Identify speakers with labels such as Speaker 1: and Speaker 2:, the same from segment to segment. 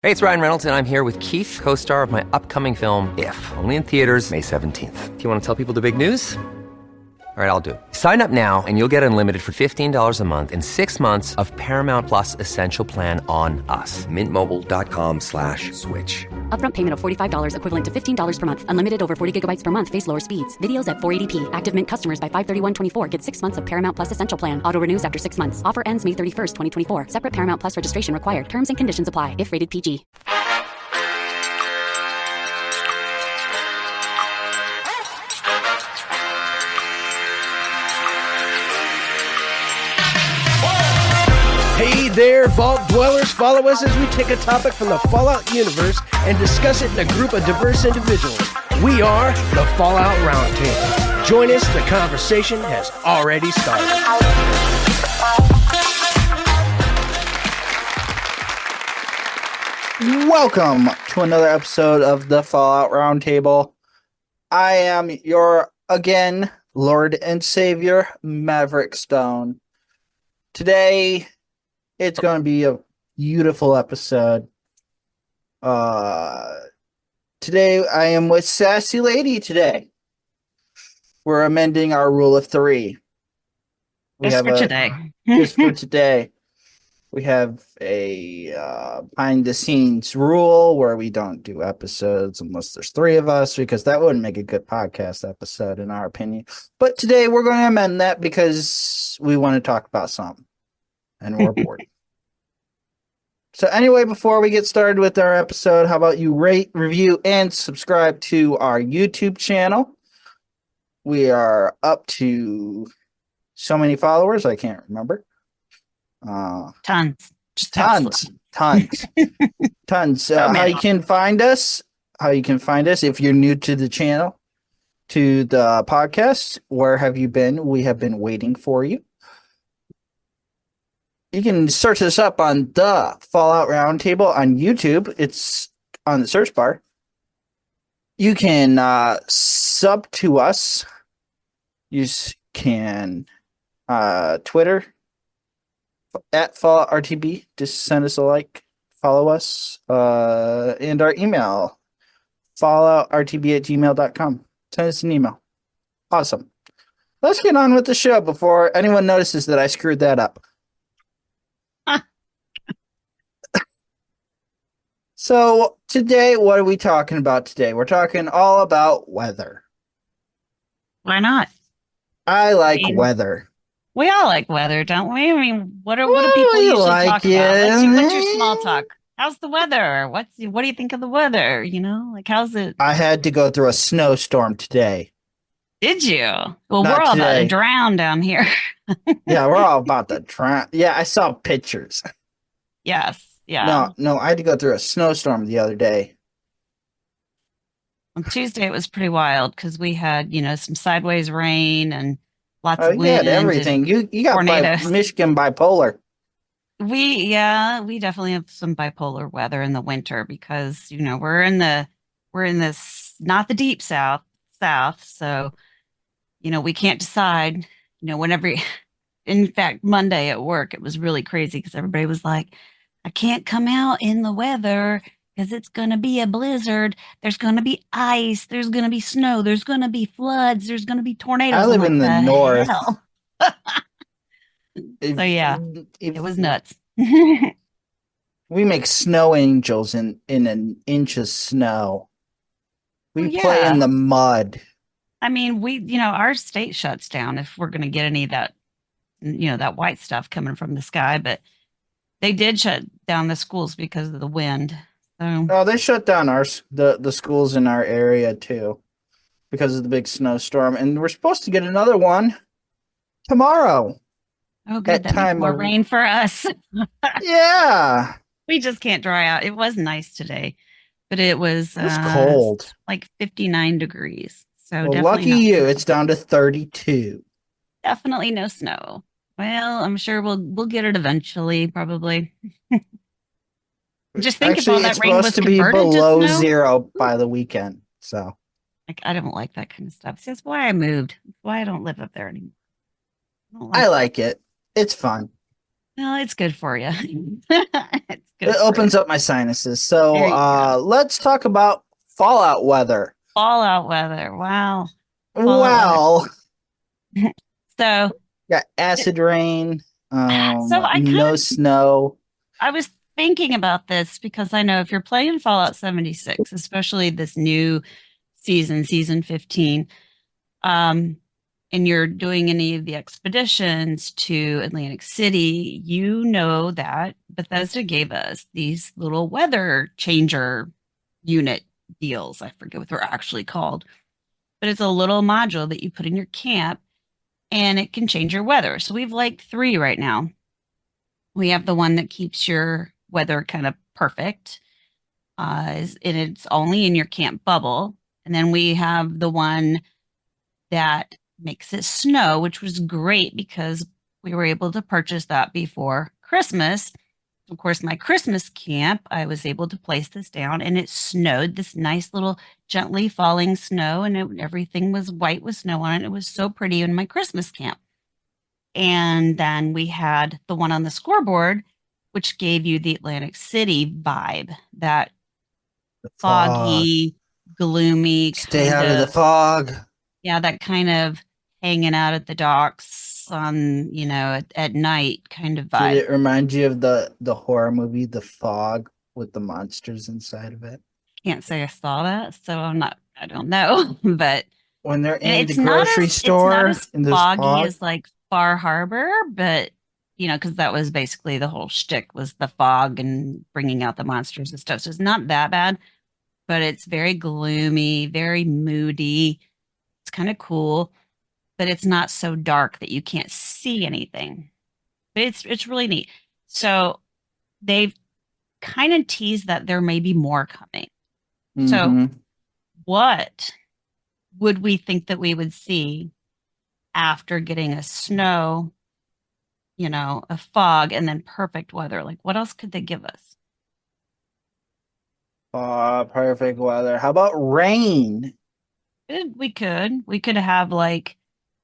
Speaker 1: Hey, it's Ryan Reynolds, and I'm here with Keith, co-star of my upcoming film, If, only in theaters May 17th. Do you want to tell people the big news? All right, I'll do it. Sign up now and you'll get unlimited for $15 a month and 6 months of Paramount Plus Essential Plan on us. MintMobile.com/switch.
Speaker 2: Upfront payment of $45 equivalent to $15 per month. Unlimited over 40 gigabytes per month. Face lower speeds. Videos at 480p. Active Mint customers by 531.24 get 6 months of Paramount Plus Essential Plan. Auto renews after 6 months. Offer ends May 31st, 2024. Separate Paramount Plus registration required. Terms and conditions apply if rated PG.
Speaker 3: Hey there, Vault Dwellers. Follow us as we take a topic from the Fallout universe and discuss it in a group of diverse individuals. We are the Fallout Roundtable. Join us, the conversation has already started.
Speaker 4: Welcome to another episode of the Fallout Roundtable. I am your, again, Lord and Savior, Maverick Stone. Today, it's going to be a beautiful episode. Today, I am with Sassy Lady today. We're amending our rule of three.
Speaker 5: Just for today.
Speaker 4: Just for today. We have a behind-the-scenes rule where we don't do episodes unless there's three of us, because that wouldn't make a good podcast episode, in our opinion. But today, we're going to amend that because we want to talk about something. And we're bored. So anyway, before we get started with our episode, how about you rate, review, and subscribe to our YouTube channel? We are up to so many followers, I can't remember.
Speaker 5: Tons.
Speaker 4: Tons. How you can find us if you're new to the channel, to the podcast. Where have you been? We have been waiting for you. You can search us up on the Fallout Roundtable on YouTube. It's on the search bar. You can sub to us. You can Twitter at Fallout RTB. Just send us a like. Follow us. And our email, falloutrtb@gmail.com. Send us an email. Awesome. Let's get on with the show before anyone notices that I screwed that up. So today, what are we talking about today? We're talking all about weather.
Speaker 5: Why not?
Speaker 4: I like weather.
Speaker 5: We all like weather, don't we? I mean, what do people usually
Speaker 4: like
Speaker 5: talk about? What's your small talk? How's the weather? What do you think of the weather? You know, like how's it?
Speaker 4: I had to go through a snowstorm today.
Speaker 5: Did you? Well,
Speaker 4: Not
Speaker 5: we're all about
Speaker 4: today.
Speaker 5: to drown down here.
Speaker 4: Yeah, we're all about to drown. Yeah, I saw pictures.
Speaker 5: Yes. Yeah.
Speaker 4: No, I had to go through a snowstorm the other day.
Speaker 5: On Tuesday, it was pretty wild because we had, some sideways rain and lots of
Speaker 4: You
Speaker 5: wind.
Speaker 4: had everything. You got
Speaker 5: tornadoes.
Speaker 4: Michigan bipolar.
Speaker 5: We definitely have some bipolar weather in the winter because, we're in this, not the deep south. So, we can't decide, whenever, in fact, Monday at work, it was really crazy because everybody was like, I can't come out in the weather because it's going to be a blizzard. There's going to be ice. There's going to be snow. There's going to be floods. There's going to be tornadoes.
Speaker 4: I live in the north.
Speaker 5: So yeah, it was nuts.
Speaker 4: We make snow angels in an inch of snow. We play in the mud.
Speaker 5: I mean, our state shuts down if we're going to get any of that, that white stuff coming from the sky. But they did shut down the schools because of the wind. So.
Speaker 4: Oh, they shut down the schools in our area too because of the big snowstorm, and we're supposed to get another one tomorrow.
Speaker 5: Oh, good. That means more rain for us.
Speaker 4: Yeah.
Speaker 5: We just can't dry out. It was nice today, but it was
Speaker 4: cold,
Speaker 5: like 59 degrees. So
Speaker 4: well, lucky you, it's down to 32.
Speaker 5: Definitely no snow. Well, I'm sure we'll get it eventually, probably. Just think if all that rain was
Speaker 4: supposed to be below zero by the weekend. So,
Speaker 5: I don't like that kind of stuff. See, that's why I moved. That's why I don't live up there anymore.
Speaker 4: I like it. It's fun.
Speaker 5: Well, it's good for you. It's good
Speaker 4: It
Speaker 5: for
Speaker 4: opens
Speaker 5: you.
Speaker 4: up my sinuses. So
Speaker 5: There you go.
Speaker 4: let's talk about fallout weather.
Speaker 5: Fallout weather. Wow. Fallout weather.
Speaker 4: Well,
Speaker 5: So,
Speaker 4: got acid rain,
Speaker 5: so
Speaker 4: no snow.
Speaker 5: I was thinking about this because I know if you're playing Fallout 76, especially this new season, season 15, um, and you're doing any of the expeditions to Atlantic City, you know that Bethesda gave us these little weather changer unit deals. I forget what they're actually called, but it's a little module that you put in your camp and it can change your weather. So we've like three right now. We have the one that keeps your weather kind of perfect, and it's only in your camp bubble. And then we have the one that makes it snow, which was great because we were able to purchase that before Christmas. Of course, my Christmas camp, I was able to place this down and it snowed, this nice little gently falling snow, and everything was white with snow on it. It was so pretty in my Christmas camp. And then we had the one on the scoreboard, which gave you the Atlantic City vibe, that
Speaker 4: The fog.
Speaker 5: foggy, gloomy
Speaker 4: Stay
Speaker 5: kind
Speaker 4: out of the
Speaker 5: of,
Speaker 4: fog.
Speaker 5: yeah, that kind of hanging out at the docks on, at night kind of
Speaker 4: Did
Speaker 5: vibe.
Speaker 4: it remind you of the horror movie The Fog with the monsters inside of it?
Speaker 5: Can't say I saw that, so I don't know, but
Speaker 4: When they're
Speaker 5: and
Speaker 4: in the grocery
Speaker 5: it's not
Speaker 4: store
Speaker 5: as
Speaker 4: in this
Speaker 5: foggy
Speaker 4: fog.
Speaker 5: as like Far Harbor, but because that was basically the whole shtick was the fog and bringing out the monsters and stuff. So it's not that bad, but it's very gloomy, very moody. It's kind of cool, but it's not so dark that you can't see anything. But it's really neat. So they've kind of teased that there may be more coming. So
Speaker 4: Hmm.
Speaker 5: what would we think that we would see after getting a snow, a fog, and then perfect weather? Like, what else could they give us?
Speaker 4: Perfect weather. How about rain?
Speaker 5: We could have like,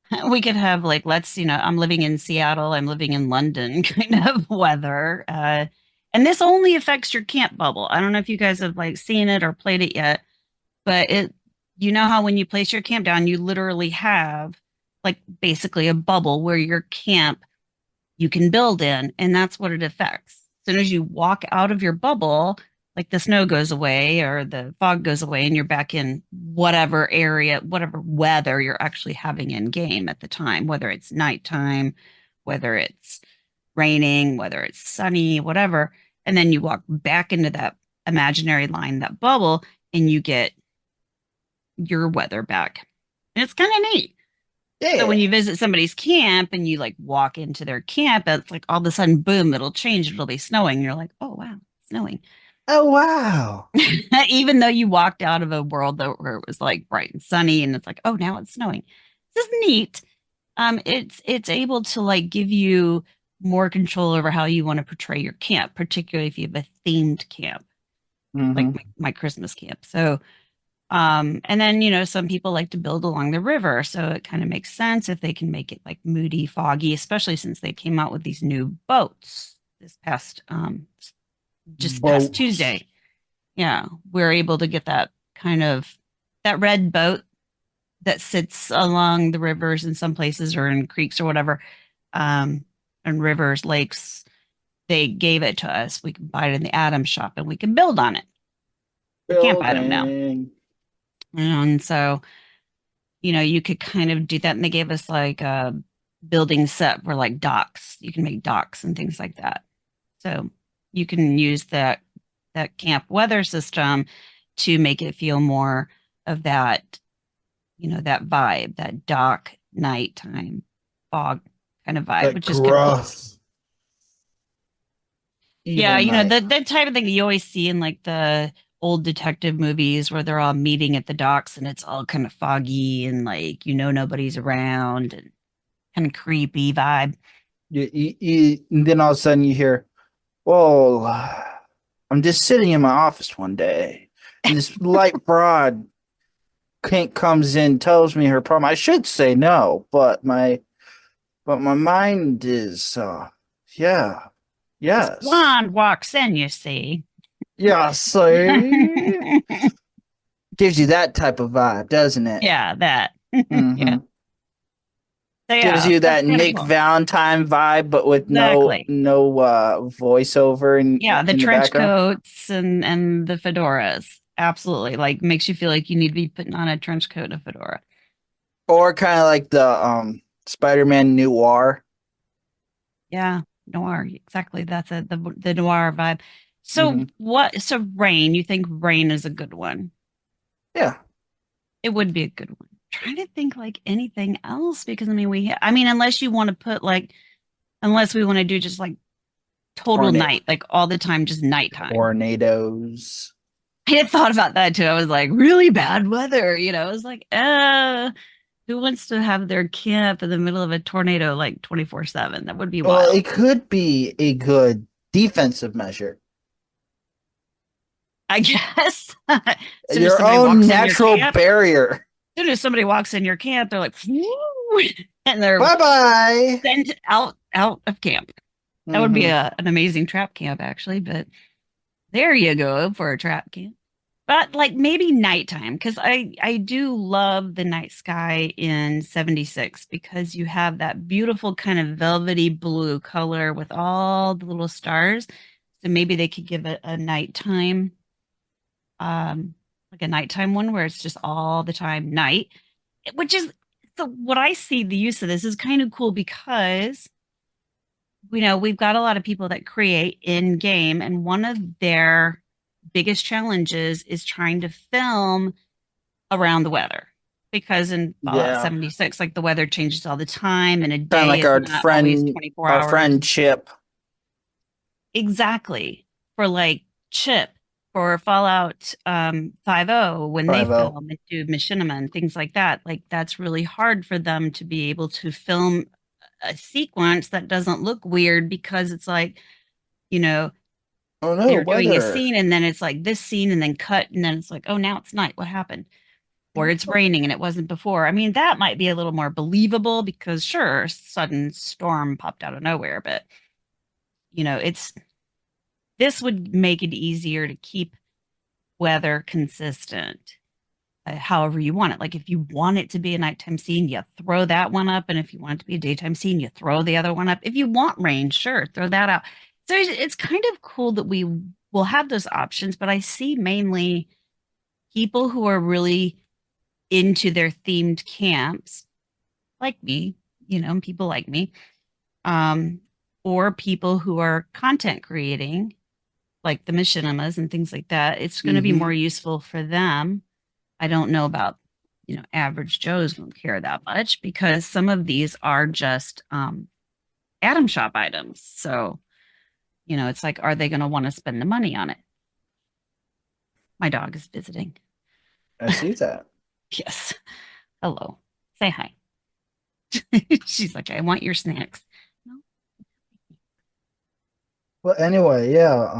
Speaker 5: let's, I'm living in Seattle, I'm living in London kind of weather. And this only affects your camp bubble. I don't know if you guys have like seen it or played it yet, but you know how when you place your camp down, you literally have like basically a bubble where your camp you can build in, and that's what it affects. As soon as you walk out of your bubble, like the snow goes away or the fog goes away, and you're back in whatever area, whatever weather you're actually having in game at the time, whether it's nighttime, whether it's raining, whether it's sunny, whatever. And then you walk back into that imaginary line, that bubble, and you get your weather back. And it's kind of neat. So
Speaker 4: Yeah.
Speaker 5: when you visit somebody's camp and you like walk into their camp, it's like all of a sudden, boom, it'll change. It'll be snowing. And you're like, oh, wow, it's snowing.
Speaker 4: Oh wow.
Speaker 5: Even though you walked out of a world where it was like bright and sunny and it's like, oh, now it's snowing. This is neat. It's able to like give you more control over how you want to portray your camp, particularly if you have a themed camp, like
Speaker 4: Hmm.
Speaker 5: my Christmas camp. So and then, some people like to build along the river. So it kind of makes sense if they can make it like moody, foggy, especially since they came out with these new boats this past, just past
Speaker 4: Boats.
Speaker 5: Tuesday. Yeah. We're able to get that kind of that red boat that sits along the rivers in some places or in creeks or whatever, and rivers, lakes. They gave it to us. We can buy it in the Atom shop and we can build on it. The camp item now.
Speaker 4: Building.
Speaker 5: And so, you could kind of do that. And they gave us like a building set for like docks. You can make docks and things like that. So you can use that camp weather system to make it feel more of that, that vibe, that dock nighttime fog kind of vibe,
Speaker 4: That
Speaker 5: which is kind of cool.
Speaker 4: gruff.
Speaker 5: Yeah,
Speaker 4: Evil night.
Speaker 5: that type of thing you always see in like the old detective movies where they're all meeting at the docks and it's all kind of foggy and like nobody's around and kind of creepy vibe.
Speaker 4: And then all of a sudden you hear, well, I'm just sitting in my office one day, and this light broad comes in, tells me her problem. I should say no, but my mind is Yeah. Yes.
Speaker 5: Blonde walks in, you see.
Speaker 4: Yeah, see? Gives you that type of vibe, doesn't it?
Speaker 5: Yeah, that.
Speaker 4: Mm-hmm.
Speaker 5: Yeah. So
Speaker 4: Gives
Speaker 5: yeah,
Speaker 4: you
Speaker 5: that's
Speaker 4: that
Speaker 5: kind of
Speaker 4: Nick
Speaker 5: cool.
Speaker 4: Valentine vibe, but with
Speaker 5: Exactly.
Speaker 4: no voiceover
Speaker 5: Yeah, the
Speaker 4: in the
Speaker 5: trench
Speaker 4: background.
Speaker 5: coats and the fedoras. Absolutely. Like makes you feel like you need to be putting on a trench coat and a fedora.
Speaker 4: Or kind of like the Spider-Man Noir.
Speaker 5: Yeah, noir. Exactly. That's it. The noir vibe. So
Speaker 4: Hmm.
Speaker 5: Rain, you think Rain is a good one?
Speaker 4: Yeah.
Speaker 5: It would be a good one. Trying to think like anything else because I mean unless you want to put like unless we want to do just like total
Speaker 4: Tornado
Speaker 5: night, like all the time, just nighttime.
Speaker 4: tornadoes.
Speaker 5: I had thought about that too. I was like, really bad weather, I was like, who wants to have their camp in the middle of a tornado like 24/7? That would be
Speaker 4: Well,
Speaker 5: wild.
Speaker 4: it could be a good defensive measure.
Speaker 5: I guess. As soon as
Speaker 4: Your
Speaker 5: somebody
Speaker 4: own
Speaker 5: walks in your
Speaker 4: natural
Speaker 5: camp,
Speaker 4: barrier.
Speaker 5: as soon as somebody walks in your camp, they're like, "Woo," and they're
Speaker 4: Bye-bye.
Speaker 5: sent out of camp. That would be
Speaker 4: Hmm.
Speaker 5: an amazing trap camp, actually. But there you go for a trap camp. But like maybe nighttime, because I do love the night sky in 76 because you have that beautiful kind of velvety blue color with all the little stars. So maybe they could give it a nighttime, like a nighttime one where it's just all the time night, which is so what I see the use of this is kind of cool because we've got a lot of people that create in game, and one of their biggest challenges is trying to film around the weather. Because in Fallout
Speaker 4: Yeah.
Speaker 5: 76, like the weather changes all the time, and a
Speaker 4: Kind of
Speaker 5: day
Speaker 4: like
Speaker 5: is not always 24
Speaker 4: our
Speaker 5: hours.
Speaker 4: friend Chip.
Speaker 5: Exactly. For like Chip, for Fallout 50, when they
Speaker 4: 50.
Speaker 5: film and do machinima and things like that, like that's really hard for them to be able to film a sequence that doesn't look weird because it's like, you know,
Speaker 4: Oh no,
Speaker 5: they're doing a
Speaker 4: weather.
Speaker 5: scene and then it's like this scene and then cut and then it's like, oh, now it's night. What happened? Or it's raining and it wasn't before. I mean, that might be a little more believable because sure, sudden storm popped out of nowhere, but it's this would make it easier to keep weather consistent. However you want it. Like if you want it to be a nighttime scene, you throw that one up, and if you want it to be a daytime scene, you throw the other one up. If you want rain, sure, throw that out. So it's kind of cool that we will have those options, but I see mainly people who are really into their themed camps, like me, people like me, um, or people who are content creating, like the machinimas and things like that. It's going to be
Speaker 4: Hmm.
Speaker 5: more useful for them. I don't know about, average Joes won't care that much because some of these are just Atom Shop items. So, it's like, are they going to want to spend the money on it? My dog is visiting.
Speaker 4: I see that.
Speaker 5: Yes. Hello. Say hi. She's like, I want your snacks. No.
Speaker 4: Well, anyway, yeah.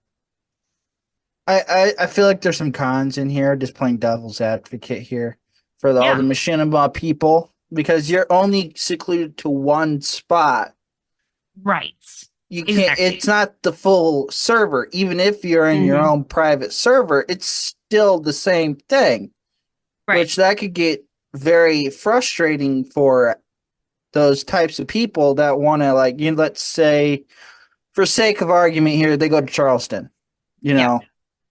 Speaker 4: I feel like there's some cons in here, just playing devil's advocate here for all the
Speaker 5: Yeah.
Speaker 4: machinima people because you're only secluded to one spot.
Speaker 5: Right.
Speaker 4: You can't,
Speaker 5: Exactly.
Speaker 4: it's not the full server. Even if you're in your
Speaker 5: Hmm.
Speaker 4: own private server, it's still the same thing,
Speaker 5: Right.
Speaker 4: which that could get very frustrating for those types of people that want to, like, let's say, for sake of argument here, they go to Charleston, you
Speaker 5: Yeah.
Speaker 4: know,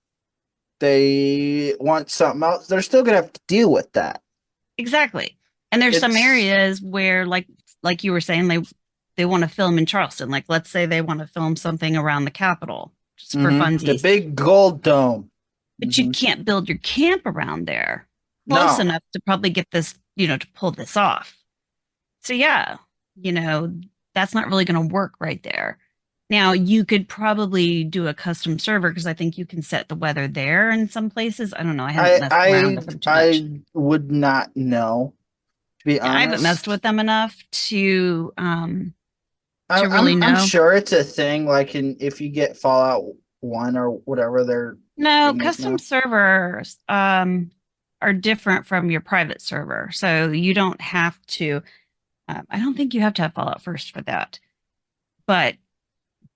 Speaker 4: they want something else. They're still going to have to deal with that.
Speaker 5: Exactly. And there's some
Speaker 4: It's,
Speaker 5: areas where like you were saying they want to film in Charleston. Like let's say they want to film something around the Capitol just for
Speaker 4: the
Speaker 5: funsies.
Speaker 4: big gold dome.
Speaker 5: But you can't build your camp around there close
Speaker 4: No.
Speaker 5: enough to probably get this, to pull this off. So yeah, you know, that's not really going to work right there. Now you could probably do a custom server because I think you can set the weather there in some places. I don't know. I haven't messed around with them too much.
Speaker 4: I would not know, to be
Speaker 5: I haven't messed
Speaker 4: honest.
Speaker 5: with them enough to really
Speaker 4: I'm
Speaker 5: know.
Speaker 4: sure it's a thing. Like if you get Fallout 1 or whatever their
Speaker 5: No,
Speaker 4: thing is
Speaker 5: custom
Speaker 4: now.
Speaker 5: servers are different from your private server. So you don't have to, I don't think you have to have Fallout first for that. But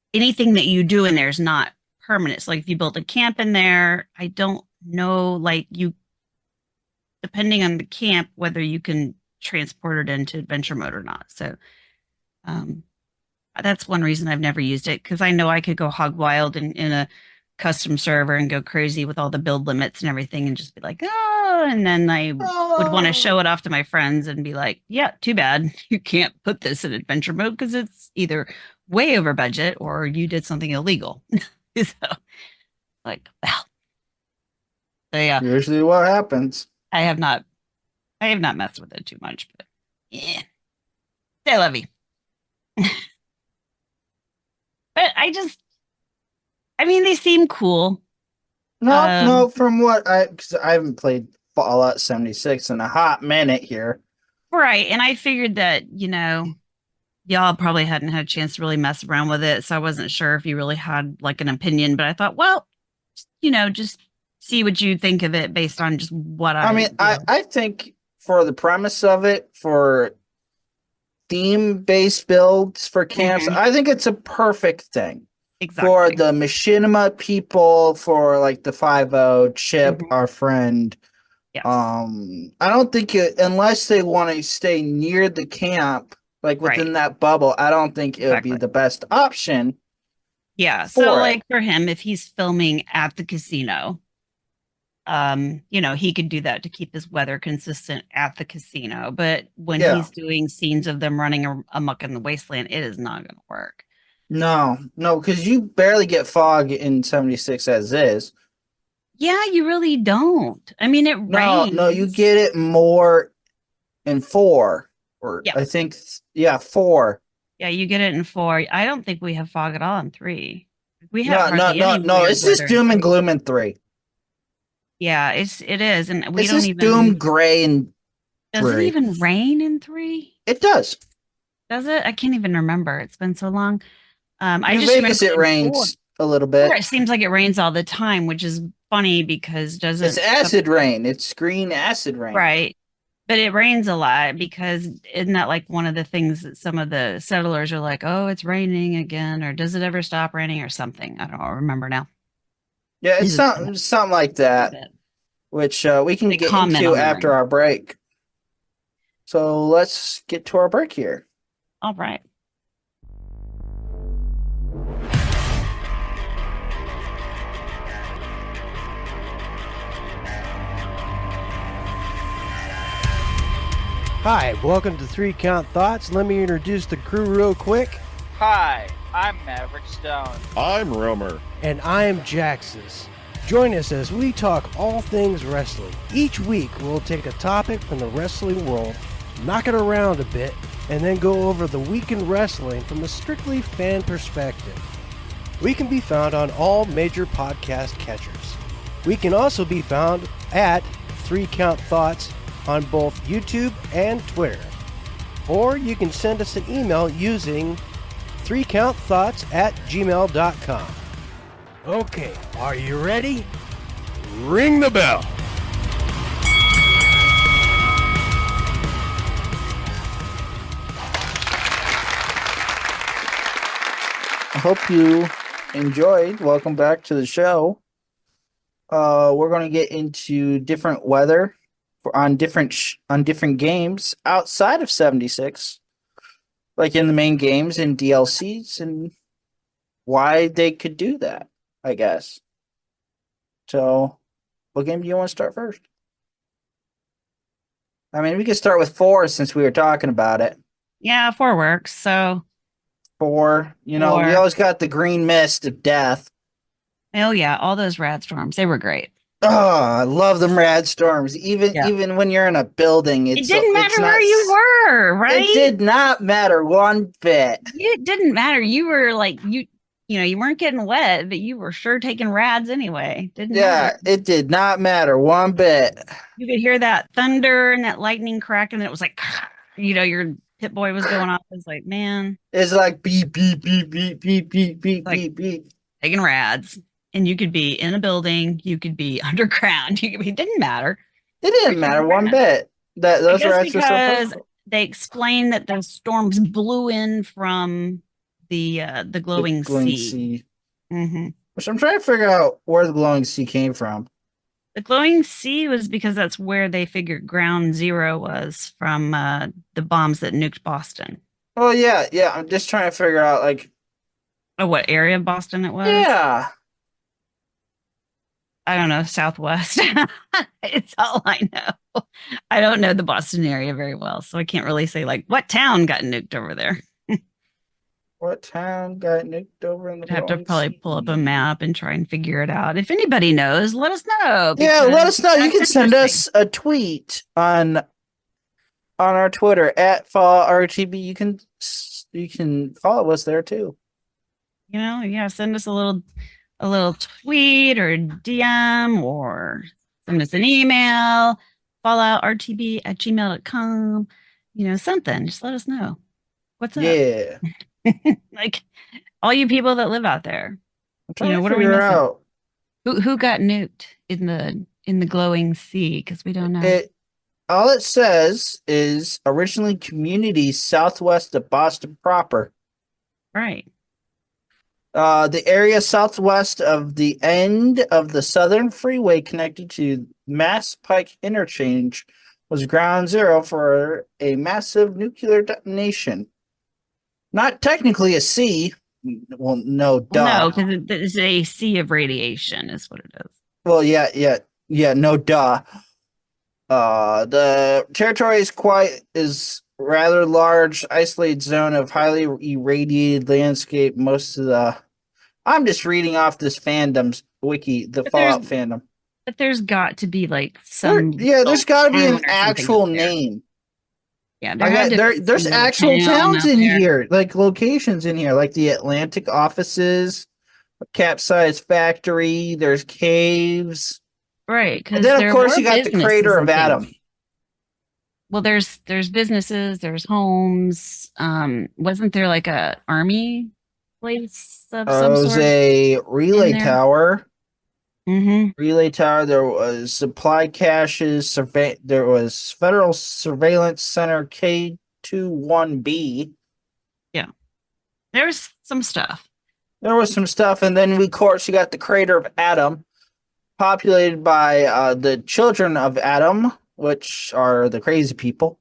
Speaker 5: anything that you do in there is not permanent. So like if you build a camp in there, I don't know, like you, depending on the camp, whether you can transport it into adventure mode or not. So um, that's one reason I've never used it, because I know I could go hog wild in a custom server and go crazy with all the build limits and everything and just be like, oh, and then I would want to show it off to my friends and be like, yeah, too bad. You can't put this in adventure mode because it's either way over budget or you did something illegal. So, like, well, so yeah,
Speaker 4: Usually what happens.
Speaker 5: I have not messed with it too much, but yeah, they love you. But I mean, they seem cool.
Speaker 4: No, from because I haven't played Fallout 76 in a hot minute here.
Speaker 5: Right. And I figured that, y'all probably hadn't had a chance to really mess around with it. So I wasn't sure if you really had like an opinion, but I thought, well, just see what you think of it based on just what
Speaker 4: I think for the premise of it, for theme-based builds for camps, I think it's a perfect thing.
Speaker 5: Exactly.
Speaker 4: For the machinima people, for like the 5-0 Chip, our friend.
Speaker 5: Yes.
Speaker 4: I don't think unless they want to stay near the camp, like within that bubble, I don't think it would be the best option.
Speaker 5: Yeah. So like for him, if he's filming at the casino, he could do that to keep his weather consistent at the casino. But when he's doing scenes of them running amok in the wasteland, it is not going to work.
Speaker 4: No, because you barely get fog in 76 as is.
Speaker 5: Yeah, you really don't. I mean, it rains.
Speaker 4: No, you get it more in 4. Or I think, 4.
Speaker 5: Yeah, you get it in 4. I don't think we have fog at all in 3. We have
Speaker 4: no. It's just doom and gloom in 3.
Speaker 5: Yeah, it is, and we
Speaker 4: it's
Speaker 5: don't
Speaker 4: just
Speaker 5: even
Speaker 4: doom gray and.
Speaker 5: Does it even rain in 3?
Speaker 4: It does.
Speaker 5: Does it? I can't even remember. It's been so long.
Speaker 4: New Vegas, it rains a little bit.
Speaker 5: It seems like it rains all the time, which is funny because
Speaker 4: it's acid rain. It's green acid rain.
Speaker 5: Right. But it rains a lot because isn't that like one of the things that some of the settlers are like, oh, it's raining again, or does it ever stop raining or something? I don't remember now.
Speaker 4: Yeah, it's something like that, which we can get into after our break. So let's get to our break here.
Speaker 5: All right.
Speaker 3: Hi, welcome to 3 Count Thoughts. Let me introduce the crew real quick.
Speaker 6: Hi, I'm Maverick Stone.
Speaker 7: I'm Romer.
Speaker 3: And I'm Jaxus. Join us as we talk all things wrestling. Each week, we'll take a topic from the wrestling world, knock it around a bit, and then go over the week in wrestling from a strictly fan perspective. We can be found on all major podcast catchers. We can also be found at 3 Count Thoughts on both YouTube and Twitter. Or you can send us an email using 3countthoughts@gmail.com. Okay, are you ready?
Speaker 7: Ring the bell.
Speaker 4: I hope you enjoyed. Welcome back to the show. We're going to get into different weather on different games outside of 76, like in the main games and DLCs, and why they could do that, I guess. So, what game do you want to start first? I mean, we could start with 4 since we were talking about it.
Speaker 5: Yeah, 4 works. So
Speaker 4: 4, we always got the green mist of death.
Speaker 5: Oh yeah, all those rad storms, they were great.
Speaker 4: Oh, I love them rad storms. Even when you're in a building,
Speaker 5: it didn't matter where you were, right?
Speaker 4: It did not matter one bit.
Speaker 5: It didn't matter. You were like you weren't getting wet, but you were sure taking rads anyway. Didn't matter.
Speaker 4: It did not matter one bit.
Speaker 5: You could hear that thunder and that lightning crack, and it was like, your Pit Boy was going off. It's like, man,
Speaker 4: it's like beep beep beep beep beep beep beep
Speaker 5: like
Speaker 4: beep beep.
Speaker 5: Taking rads. And you could be in a building, you could be underground, it didn't matter.
Speaker 4: It didn't matter one bit. Those rads were so
Speaker 5: they explained that the storms blew in from the glowing sea. Hmm.
Speaker 4: Which I'm trying to figure out where the glowing sea came from.
Speaker 5: The glowing sea was because that's where they figured ground zero was from the bombs that nuked Boston.
Speaker 4: Oh yeah, yeah. I'm just trying to figure out like
Speaker 5: Oh, what area of Boston it was?
Speaker 4: yeah.
Speaker 5: I don't know, Southwest. It's all I know. I don't know the Boston area very well, so I can't really say like what town got nuked over there.
Speaker 4: What town got nuked over in the
Speaker 5: I'd have to
Speaker 4: glowing
Speaker 5: probably
Speaker 4: sea?
Speaker 5: pull up a map and try and figure it out. If anybody knows, let us know.
Speaker 4: Yeah, let us know. You
Speaker 5: that's
Speaker 4: can send
Speaker 5: interesting.
Speaker 4: us a tweet on our Twitter at FallRTB. You can follow us there too.
Speaker 5: Yeah, send us a little tweet or DM or send us an email, falloutrtb@gmail.com, something. Just let us know. What's up?
Speaker 4: Yeah.
Speaker 5: Like all you people that live out there,
Speaker 4: I'm trying to
Speaker 5: what are we
Speaker 4: figure
Speaker 5: missing?
Speaker 4: out.
Speaker 5: Who got nuked in the glowing sea? Because we don't know.
Speaker 4: All it says is originally communities southwest of Boston proper.
Speaker 5: Right.
Speaker 4: The area southwest of the end of the Southern Freeway connected to Mass Pike Interchange was ground zero for a massive nuclear detonation. Not technically a sea. Well, no, duh.
Speaker 5: No, because it's a sea of radiation, is what it is.
Speaker 4: Well, yeah, no, duh. The territory is rather large, isolated zone of highly irradiated landscape. I'm just reading off this fandom's wiki, the Fallout fandom.
Speaker 5: But there's got to be like some.
Speaker 4: There's got to be
Speaker 5: town
Speaker 4: an
Speaker 5: or something
Speaker 4: actual
Speaker 5: up there.
Speaker 4: name.
Speaker 5: Yeah,
Speaker 4: There's actual towns in here, like locations in here, like the Atlantic offices, capsized factory. There's caves,
Speaker 5: right?
Speaker 4: and then of course you got the crater of Adam.
Speaker 5: Well, there's businesses, there's homes. Wasn't there like a army place of some
Speaker 4: There was
Speaker 5: sort?
Speaker 4: a relay tower.
Speaker 5: Mm-hmm.
Speaker 4: Relay tower. There was supply caches. There was Federal Surveillance Center K21B.
Speaker 5: Yeah, there's some stuff.
Speaker 4: There was some stuff, and then of course you got the crater of Adam, populated by the children of Adam, which are the crazy people.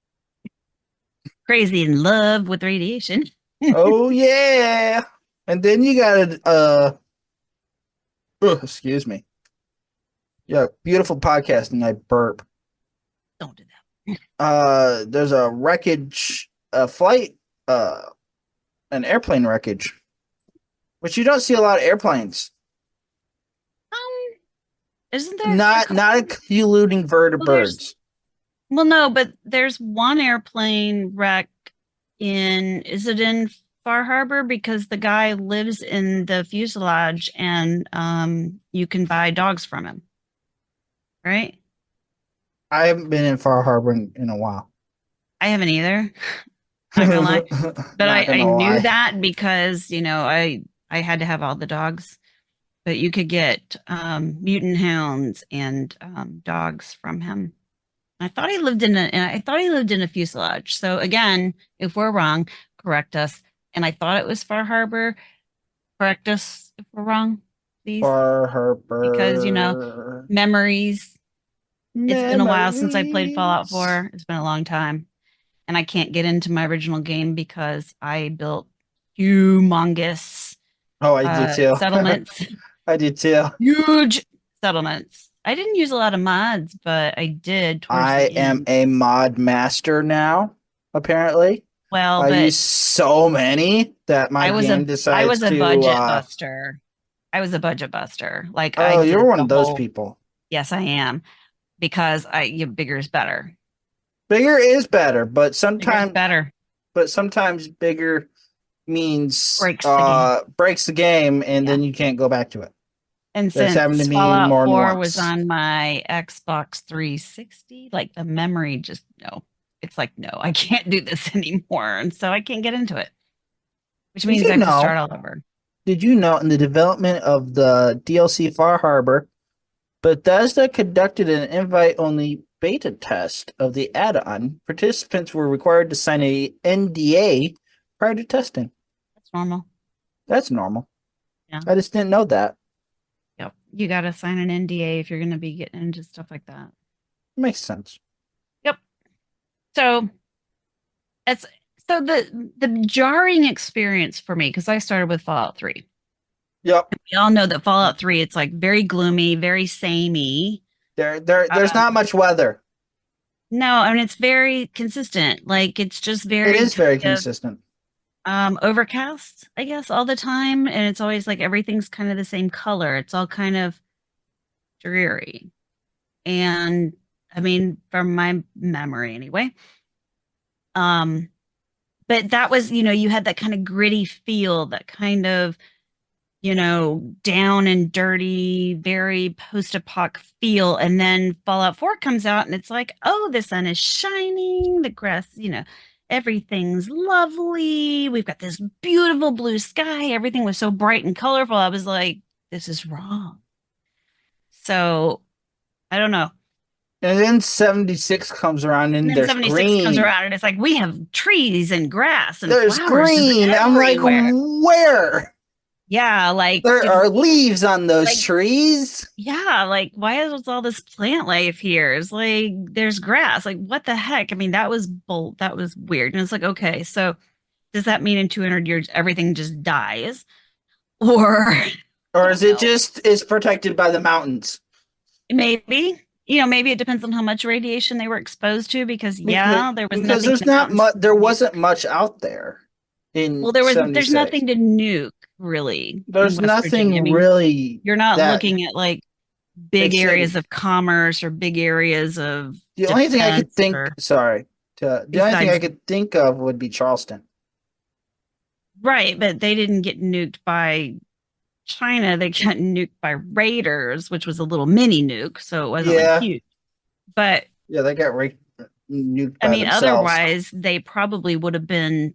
Speaker 5: Crazy in love with radiation.
Speaker 4: Oh yeah, and then you got excuse me. Yeah, beautiful podcasting. I burp.
Speaker 5: Don't do that.
Speaker 4: There's a wreckage, flight, an airplane wreckage, which you don't see a lot of airplanes.
Speaker 5: Isn't there
Speaker 4: Not eluding vertibirds.
Speaker 5: Well, no, but there's one airplane wreck is it in Far Harbor? Because the guy lives in the fuselage and you can buy dogs from him. Right?
Speaker 4: I haven't been in Far Harbor in a while.
Speaker 5: I haven't either. Not gonna lie. But I knew that because, I had to have all the dogs. But you could get mutant hounds and dogs from him. I thought he lived in a fuselage. So again, if we're wrong, correct us. And I thought it was Far Harbor. Correct us if we're wrong, please.
Speaker 4: Far Harbor.
Speaker 5: Because memories. It's been a while since I played Fallout 4. It's been a long time. And I can't get into my original game because I built humongous
Speaker 4: I did too.
Speaker 5: settlements.
Speaker 4: I did too.
Speaker 5: Huge settlements. I didn't use a lot of mods, but I did.
Speaker 4: I am a mod master now, apparently.
Speaker 5: Well,
Speaker 4: I use so many that my game decides to...
Speaker 5: I was a budget buster. I was a budget buster. Like,
Speaker 4: you're one of those people.
Speaker 5: Yes, I am. Because bigger is better.
Speaker 4: Bigger is better, but sometimes
Speaker 5: better.
Speaker 4: But sometimes bigger means
Speaker 5: breaks
Speaker 4: the game, and then you can't go back to it.
Speaker 5: And since Fallout 4 was on my Xbox 360, like the memory just it's like no, I can't do this anymore, and so I can't get into it. Which means I can start all over.
Speaker 4: Did you know in the development of the DLC Far Harbor, Bethesda conducted an invite-only beta test of the add-on? Participants were required to sign a NDA prior to testing.
Speaker 5: It's normal.
Speaker 4: That's normal.
Speaker 5: Yeah.
Speaker 4: I just didn't know that.
Speaker 5: Yep. You got to sign an NDA if you're going to be getting into stuff like that.
Speaker 4: Makes sense.
Speaker 5: Yep. So it's the jarring experience for me, because I started with Fallout 3.
Speaker 4: Yep.
Speaker 5: We all know that Fallout 3, it's like very gloomy, very samey.
Speaker 4: There's not much weather.
Speaker 5: No, I mean it's very consistent. Like it's just very
Speaker 4: It is very
Speaker 5: kind of,
Speaker 4: consistent.
Speaker 5: overcast, I guess, all the time. And it's always like everything's kind of the same color. It's all kind of dreary. And I mean, from my memory anyway. But that was, you had that kind of gritty feel, that kind of, down and dirty, very post-apoc feel. And then Fallout 4 comes out and it's like, oh, the sun is shining, the grass, everything's lovely. We've got this beautiful blue sky. Everything was so bright and colorful. I was like, this is wrong. So I don't know.
Speaker 4: And then 76 comes around and there's
Speaker 5: 76
Speaker 4: green.
Speaker 5: comes around and it's like, we have trees and grass and
Speaker 4: There's
Speaker 5: flowers
Speaker 4: green. I'm like,
Speaker 5: everywhere.
Speaker 4: where?
Speaker 5: Yeah, like
Speaker 4: There are leaves on those
Speaker 5: like-
Speaker 4: trees.
Speaker 5: yeah, like why is all this plant life here? It's like there's grass. Like what the heck? I mean, that was weird. And it's like, okay, so does that mean in 200 years everything just dies? Or
Speaker 4: Is it just is protected by the mountains?
Speaker 5: maybe, maybe it depends on how much radiation they were exposed to, because there was
Speaker 4: Because
Speaker 5: nothing
Speaker 4: there's
Speaker 5: in the
Speaker 4: not
Speaker 5: mountains
Speaker 4: much.
Speaker 5: to
Speaker 4: There
Speaker 5: nuke.
Speaker 4: wasn't much out there. There's
Speaker 5: There's nothing to nuke really.
Speaker 4: There's
Speaker 5: in West
Speaker 4: nothing
Speaker 5: Virginia. I mean,
Speaker 4: really.
Speaker 5: you're not
Speaker 4: that
Speaker 5: looking at like big
Speaker 4: big
Speaker 5: areas
Speaker 4: city.
Speaker 5: of commerce or big areas of
Speaker 4: The only thing I could
Speaker 5: defense
Speaker 4: think.
Speaker 5: or-
Speaker 4: Sorry. The only thing I
Speaker 5: Besides-
Speaker 4: could think of would be Charleston.
Speaker 5: right, but they didn't get nuked by China. They got nuked by Raiders, which was a little mini nuke, so it wasn't
Speaker 4: Yeah.
Speaker 5: like huge. But
Speaker 4: Yeah, they got nuked by
Speaker 5: I mean,
Speaker 4: themselves.
Speaker 5: otherwise they probably would have been,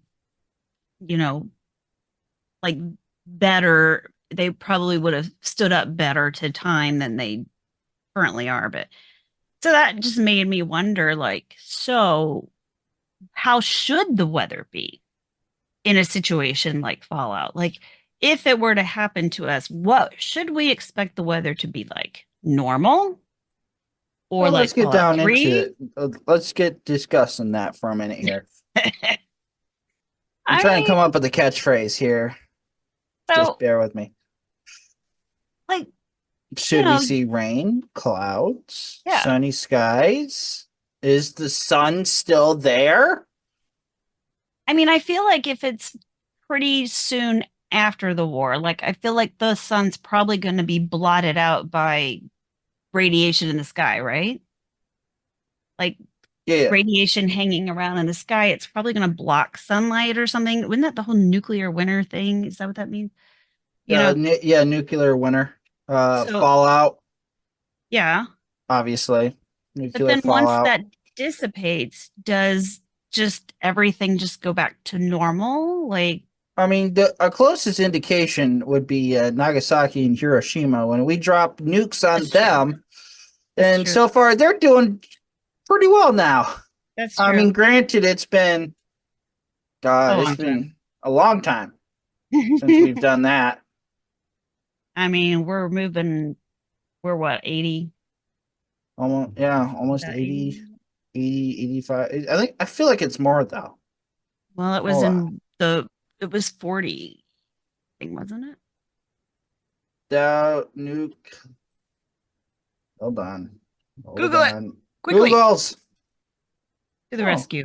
Speaker 5: like better. They probably would have stood up better to time than they currently are. But so that just made me wonder, like, so how should the weather be in a situation like Fallout? Like, if it were to happen to us, what should we expect the weather to be like? Normal? Or
Speaker 4: Well,
Speaker 5: like
Speaker 4: let's get
Speaker 5: Fallout
Speaker 4: down
Speaker 5: 3?
Speaker 4: into it. Let's get discussing that for a minute here. I'm
Speaker 5: I
Speaker 4: trying
Speaker 5: mean,
Speaker 4: to come up with a catchphrase here.
Speaker 5: so,
Speaker 4: Just bear with me.
Speaker 5: like,
Speaker 4: Should
Speaker 5: know-
Speaker 4: we see rain, clouds,
Speaker 5: Yeah.
Speaker 4: sunny skies? Is the sun still there?
Speaker 5: I mean, I feel like if it's pretty soon after the war, like, I feel like the sun's probably going to be blotted out by radiation in the sky, right? Like,
Speaker 4: Yeah.
Speaker 5: radiation hanging around in the sky, it's probably going to block sunlight or something. Wasn't that the whole nuclear winter thing? Is that what that means?
Speaker 4: Nuclear winter.
Speaker 5: So-
Speaker 4: Fallout,
Speaker 5: Yeah.
Speaker 4: obviously.
Speaker 5: But
Speaker 4: Nuclear
Speaker 5: then
Speaker 4: fallout.
Speaker 5: once that dissipates, does just everything just go back to normal? Like,
Speaker 4: I mean, our closest indication would be Nagasaki and Hiroshima when we drop nukes on
Speaker 5: That's true.
Speaker 4: them.
Speaker 5: That's
Speaker 4: And
Speaker 5: true.
Speaker 4: so far, they're doing pretty well now.
Speaker 5: that's true.
Speaker 4: I mean, granted, it's been,
Speaker 5: long
Speaker 4: been a long time since we've done that.
Speaker 5: I mean, we're what, 80?
Speaker 4: Almost 80, 85. I feel like it's more though.
Speaker 5: Well, it was
Speaker 4: Hold
Speaker 5: it was 40, I think, wasn't it?
Speaker 4: Dow nuke. Hold on.
Speaker 5: Google it. Quickly.
Speaker 4: Google's
Speaker 5: To the
Speaker 4: Oh.
Speaker 5: rescue.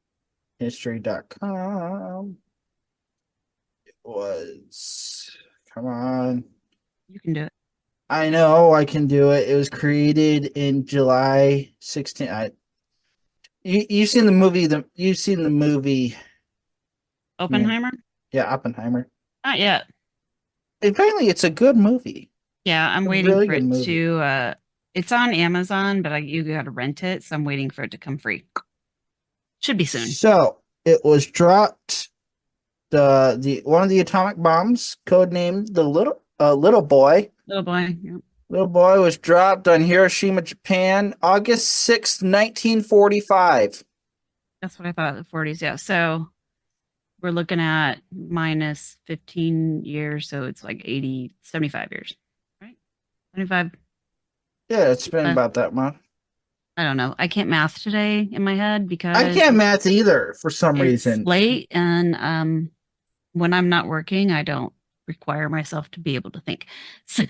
Speaker 4: history.com. It was, come on.
Speaker 5: You can do it.
Speaker 4: I know I can do it. It was created in July 16th. You've seen the movie. You've seen the movie.
Speaker 5: Oppenheimer?
Speaker 4: Yeah, Oppenheimer.
Speaker 5: Not yet.
Speaker 4: Apparently, it's a good movie.
Speaker 5: Yeah, I'm
Speaker 4: A
Speaker 5: waiting
Speaker 4: really
Speaker 5: for
Speaker 4: good
Speaker 5: it
Speaker 4: movie.
Speaker 5: to it's on Amazon, but you got to rent it, so I'm waiting for it to come free. Should be soon.
Speaker 4: So it was dropped. The one of the atomic bombs, codenamed the little boy.
Speaker 5: Little boy. Yeah.
Speaker 4: Little boy was dropped on Hiroshima, Japan, August 6th, 1945.
Speaker 5: That's what I thought, the 40s. Yeah. So we're looking at minus 15 years, so it's like 75 years, right? 25.
Speaker 4: Yeah, it's been
Speaker 5: Uh,
Speaker 4: about that much.
Speaker 5: I don't know. I can't math today in my head
Speaker 4: I
Speaker 5: because
Speaker 4: can't math either for some
Speaker 5: it's
Speaker 4: reason.
Speaker 5: late, and when I'm not working, I don't require myself to be able to think. So,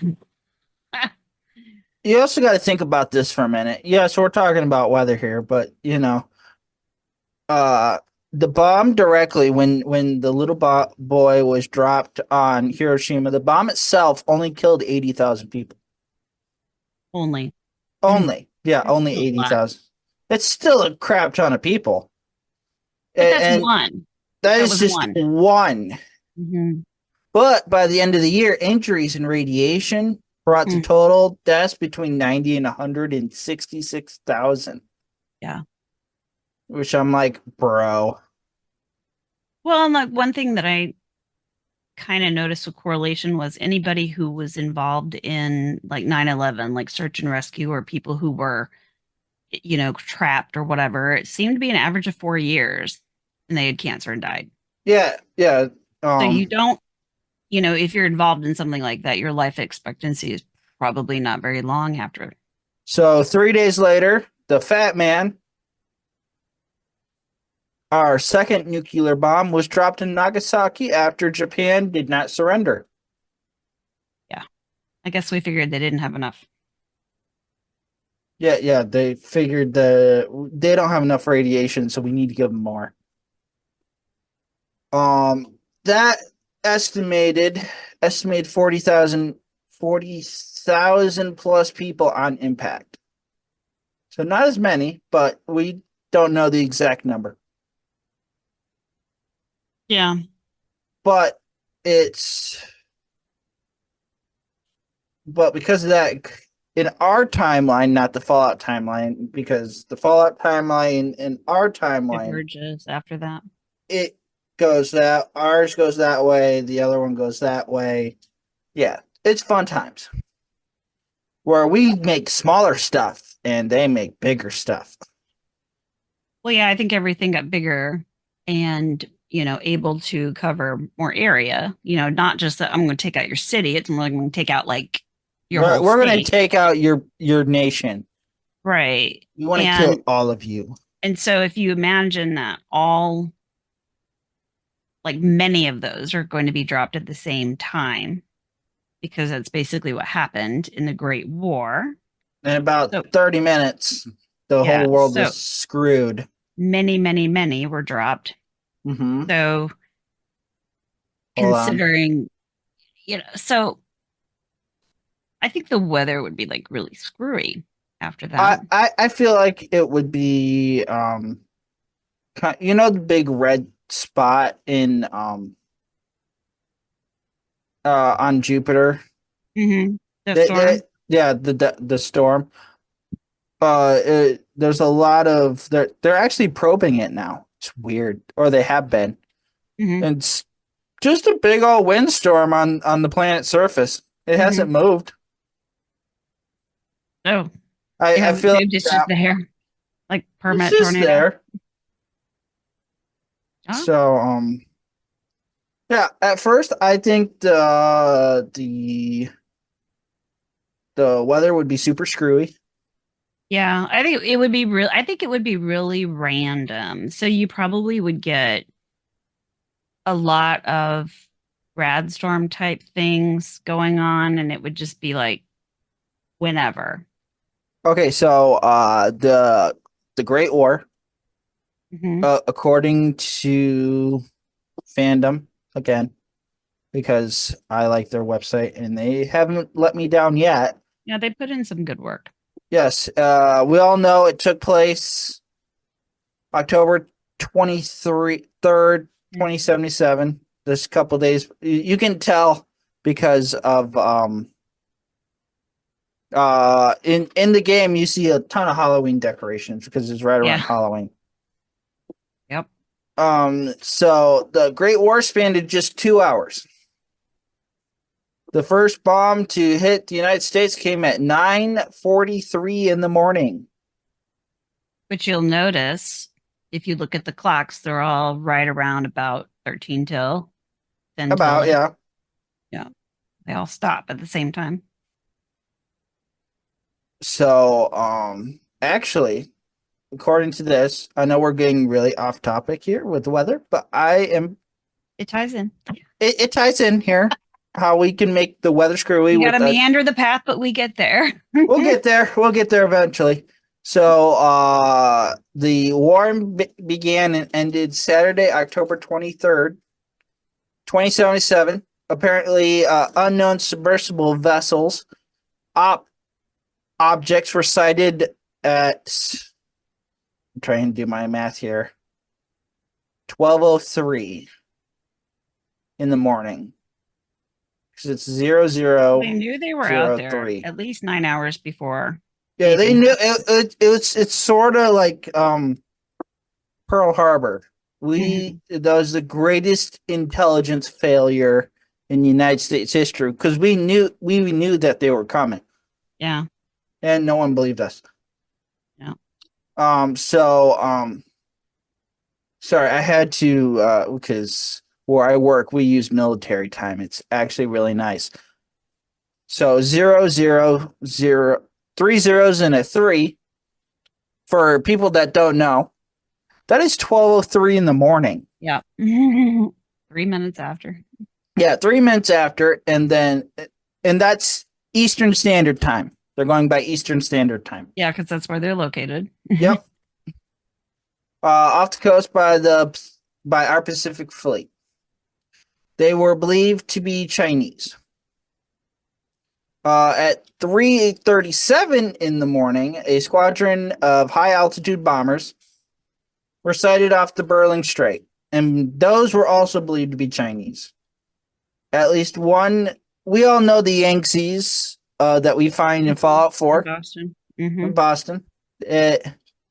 Speaker 4: You also got to think about this for a minute. Yes, we're talking about weather here, but the bomb directly when the little boy was dropped on Hiroshima, the bomb itself only killed 80,000 people.
Speaker 5: only.
Speaker 4: Only, yeah,
Speaker 5: That's
Speaker 4: only
Speaker 5: still a lot.
Speaker 4: 80,000. It's still a crap ton of people.
Speaker 5: But that's
Speaker 4: And
Speaker 5: one.
Speaker 4: that
Speaker 5: That
Speaker 4: is
Speaker 5: was
Speaker 4: just
Speaker 5: one.
Speaker 4: one.
Speaker 5: Hmm.
Speaker 4: But by the end of the year, injuries and radiation brought the total deaths between 90 and 166,000.
Speaker 5: Yeah.
Speaker 4: Which I'm like, bro.
Speaker 5: Well, and like one thing that I kind of noticed a correlation was anybody who was involved in like 9/11, like search and rescue, or people who were, trapped or whatever, it seemed to be an average of 4 years and they had cancer and died.
Speaker 4: Yeah, yeah.
Speaker 5: So you don't, if you're involved in something like that, your life expectancy is probably not very long after.
Speaker 4: So 3 days later, the Fat Man, our second nuclear bomb, was dropped in Nagasaki after Japan did not surrender.
Speaker 5: Yeah. I guess we figured they didn't have enough.
Speaker 4: Yeah, they figured they don't have enough radiation, so we need to give them more. That estimated 40,000 plus people on impact. So not as many, but we don't know the exact number.
Speaker 5: Yeah.
Speaker 4: But because of that, in our timeline, not the Fallout timeline, because the Fallout timeline in our timeline
Speaker 5: Diverges after that.
Speaker 4: it goes that ours goes that way, the other one goes that way. Yeah, it's fun times where we make smaller stuff and they make bigger stuff.
Speaker 5: Well, yeah, I think everything got bigger and, able to cover more area, not just that I'm going to take out your city. It's more like I'm going to take out like your whole
Speaker 4: We're going to
Speaker 5: state.
Speaker 4: take out your nation.
Speaker 5: Right.
Speaker 4: We want to kill all of you.
Speaker 5: And so if you imagine that many of those are going to be dropped at the same time, because that's basically what happened in the Great War.
Speaker 4: In about 30 minutes, the whole world was screwed.
Speaker 5: Many, many, many were dropped.
Speaker 4: Mm-hmm.
Speaker 5: So considering, so I think the weather would be like really screwy after that.
Speaker 4: I feel like it would be, the big red spot in on Jupiter.
Speaker 5: Mm-hmm. The storm.
Speaker 4: The storm. There's a lot of they're actually probing it now. It's weird, or they have been.
Speaker 5: Mm-hmm.
Speaker 4: It's just a big old windstorm on the planet's surface. It hasn't moved.
Speaker 5: Oh,
Speaker 4: I feel like
Speaker 5: it's just there, like permanent
Speaker 4: it's just
Speaker 5: tornado.
Speaker 4: there.
Speaker 5: Oh.
Speaker 4: So yeah. At first, I think the weather would be super screwy.
Speaker 5: Yeah, I think it would be real. I think it would be really random. So you probably would get a lot of rad storm type things going on, and it would just be like whenever.
Speaker 4: Okay, so the Great War, according to fandom, again, because I like their website and they haven't let me down yet.
Speaker 5: Yeah, they put in some good work.
Speaker 4: Yes, we all know it took place October 23rd, 2077. This couple days, you can tell because of in the game you see a ton of Halloween decorations because it's right around Halloween.
Speaker 5: Yep.
Speaker 4: So the Great War spanned just 2 hours. The first bomb to hit the United States came at 9:43 in the morning.
Speaker 5: But you'll notice if you look at the clocks, they're all right around about 13 till 10
Speaker 4: About,
Speaker 5: till.
Speaker 4: yeah.
Speaker 5: Yeah. They all stop at the same time.
Speaker 4: So, actually, according to this, I know we're getting really off topic here with the weather, but
Speaker 5: It ties in.
Speaker 4: it ties in here how we can make the weather screwy
Speaker 5: We
Speaker 4: with
Speaker 5: got to meander the path, but we get there.
Speaker 4: We'll get there. We'll get there eventually. So, the war began and ended Saturday, October 23rd, 2077. Apparently, unknown submersible vessels, objects were sighted at, I'm trying to do my math here, 12:03 in the morning. Because it's 00.
Speaker 5: They knew they were out there
Speaker 4: 03.
Speaker 5: at least 9 hours before.
Speaker 4: Yeah, they
Speaker 5: leaving.
Speaker 4: knew it's sort of like Pearl Harbor. That was the greatest intelligence failure in United States history because we knew that they were coming.
Speaker 5: Yeah.
Speaker 4: And no one believed us.
Speaker 5: Yeah.
Speaker 4: Sorry, I had to because where I work we use military time. It's actually really nice. So 000, 3 zeros and a 3. For people that don't know, that is 12:03 in the morning.
Speaker 5: Yeah. 3 minutes after.
Speaker 4: Yeah, 3 minutes after, and that's Eastern Standard Time. They're going by Eastern Standard Time.
Speaker 5: Yeah, because that's where they're located.
Speaker 4: Yep. Off the coast by our Pacific Fleet. They were believed to be Chinese. At 3:37 in the morning, a squadron of high-altitude bombers were sighted off the Bering Strait, and those were also believed to be Chinese. At least one, we all know the Yankees that we find in Fallout 4.
Speaker 5: Boston.
Speaker 4: In Boston. It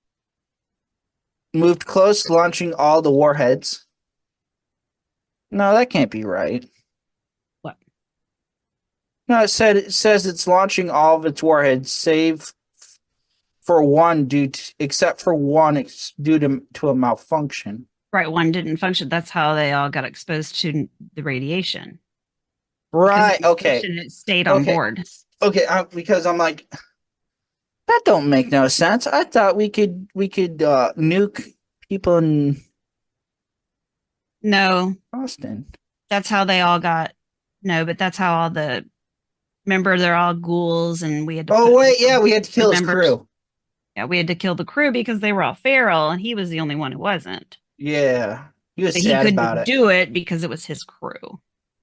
Speaker 4: moved close, launching all the warheads. No, that can't be right.
Speaker 5: What?
Speaker 4: No, it says it's launching all of its warheads, save for one except for one due to a malfunction.
Speaker 5: Right, one didn't function. That's how they all got exposed to the radiation.
Speaker 4: Right. Okay.
Speaker 5: It stayed on board.
Speaker 4: Okay. Because I'm like, that don't make no sense. I thought we could nuke people in Boston.
Speaker 5: That's how they all got. No, but that's how all the. Remember, they're all ghouls, and we had to.
Speaker 4: Oh wait, yeah, we had to kill his crew.
Speaker 5: Yeah, we had to kill the crew because they were all feral, and he was the only one who wasn't.
Speaker 4: Yeah, he was
Speaker 5: But
Speaker 4: sad
Speaker 5: he couldn't
Speaker 4: about it.
Speaker 5: do it because it was his crew.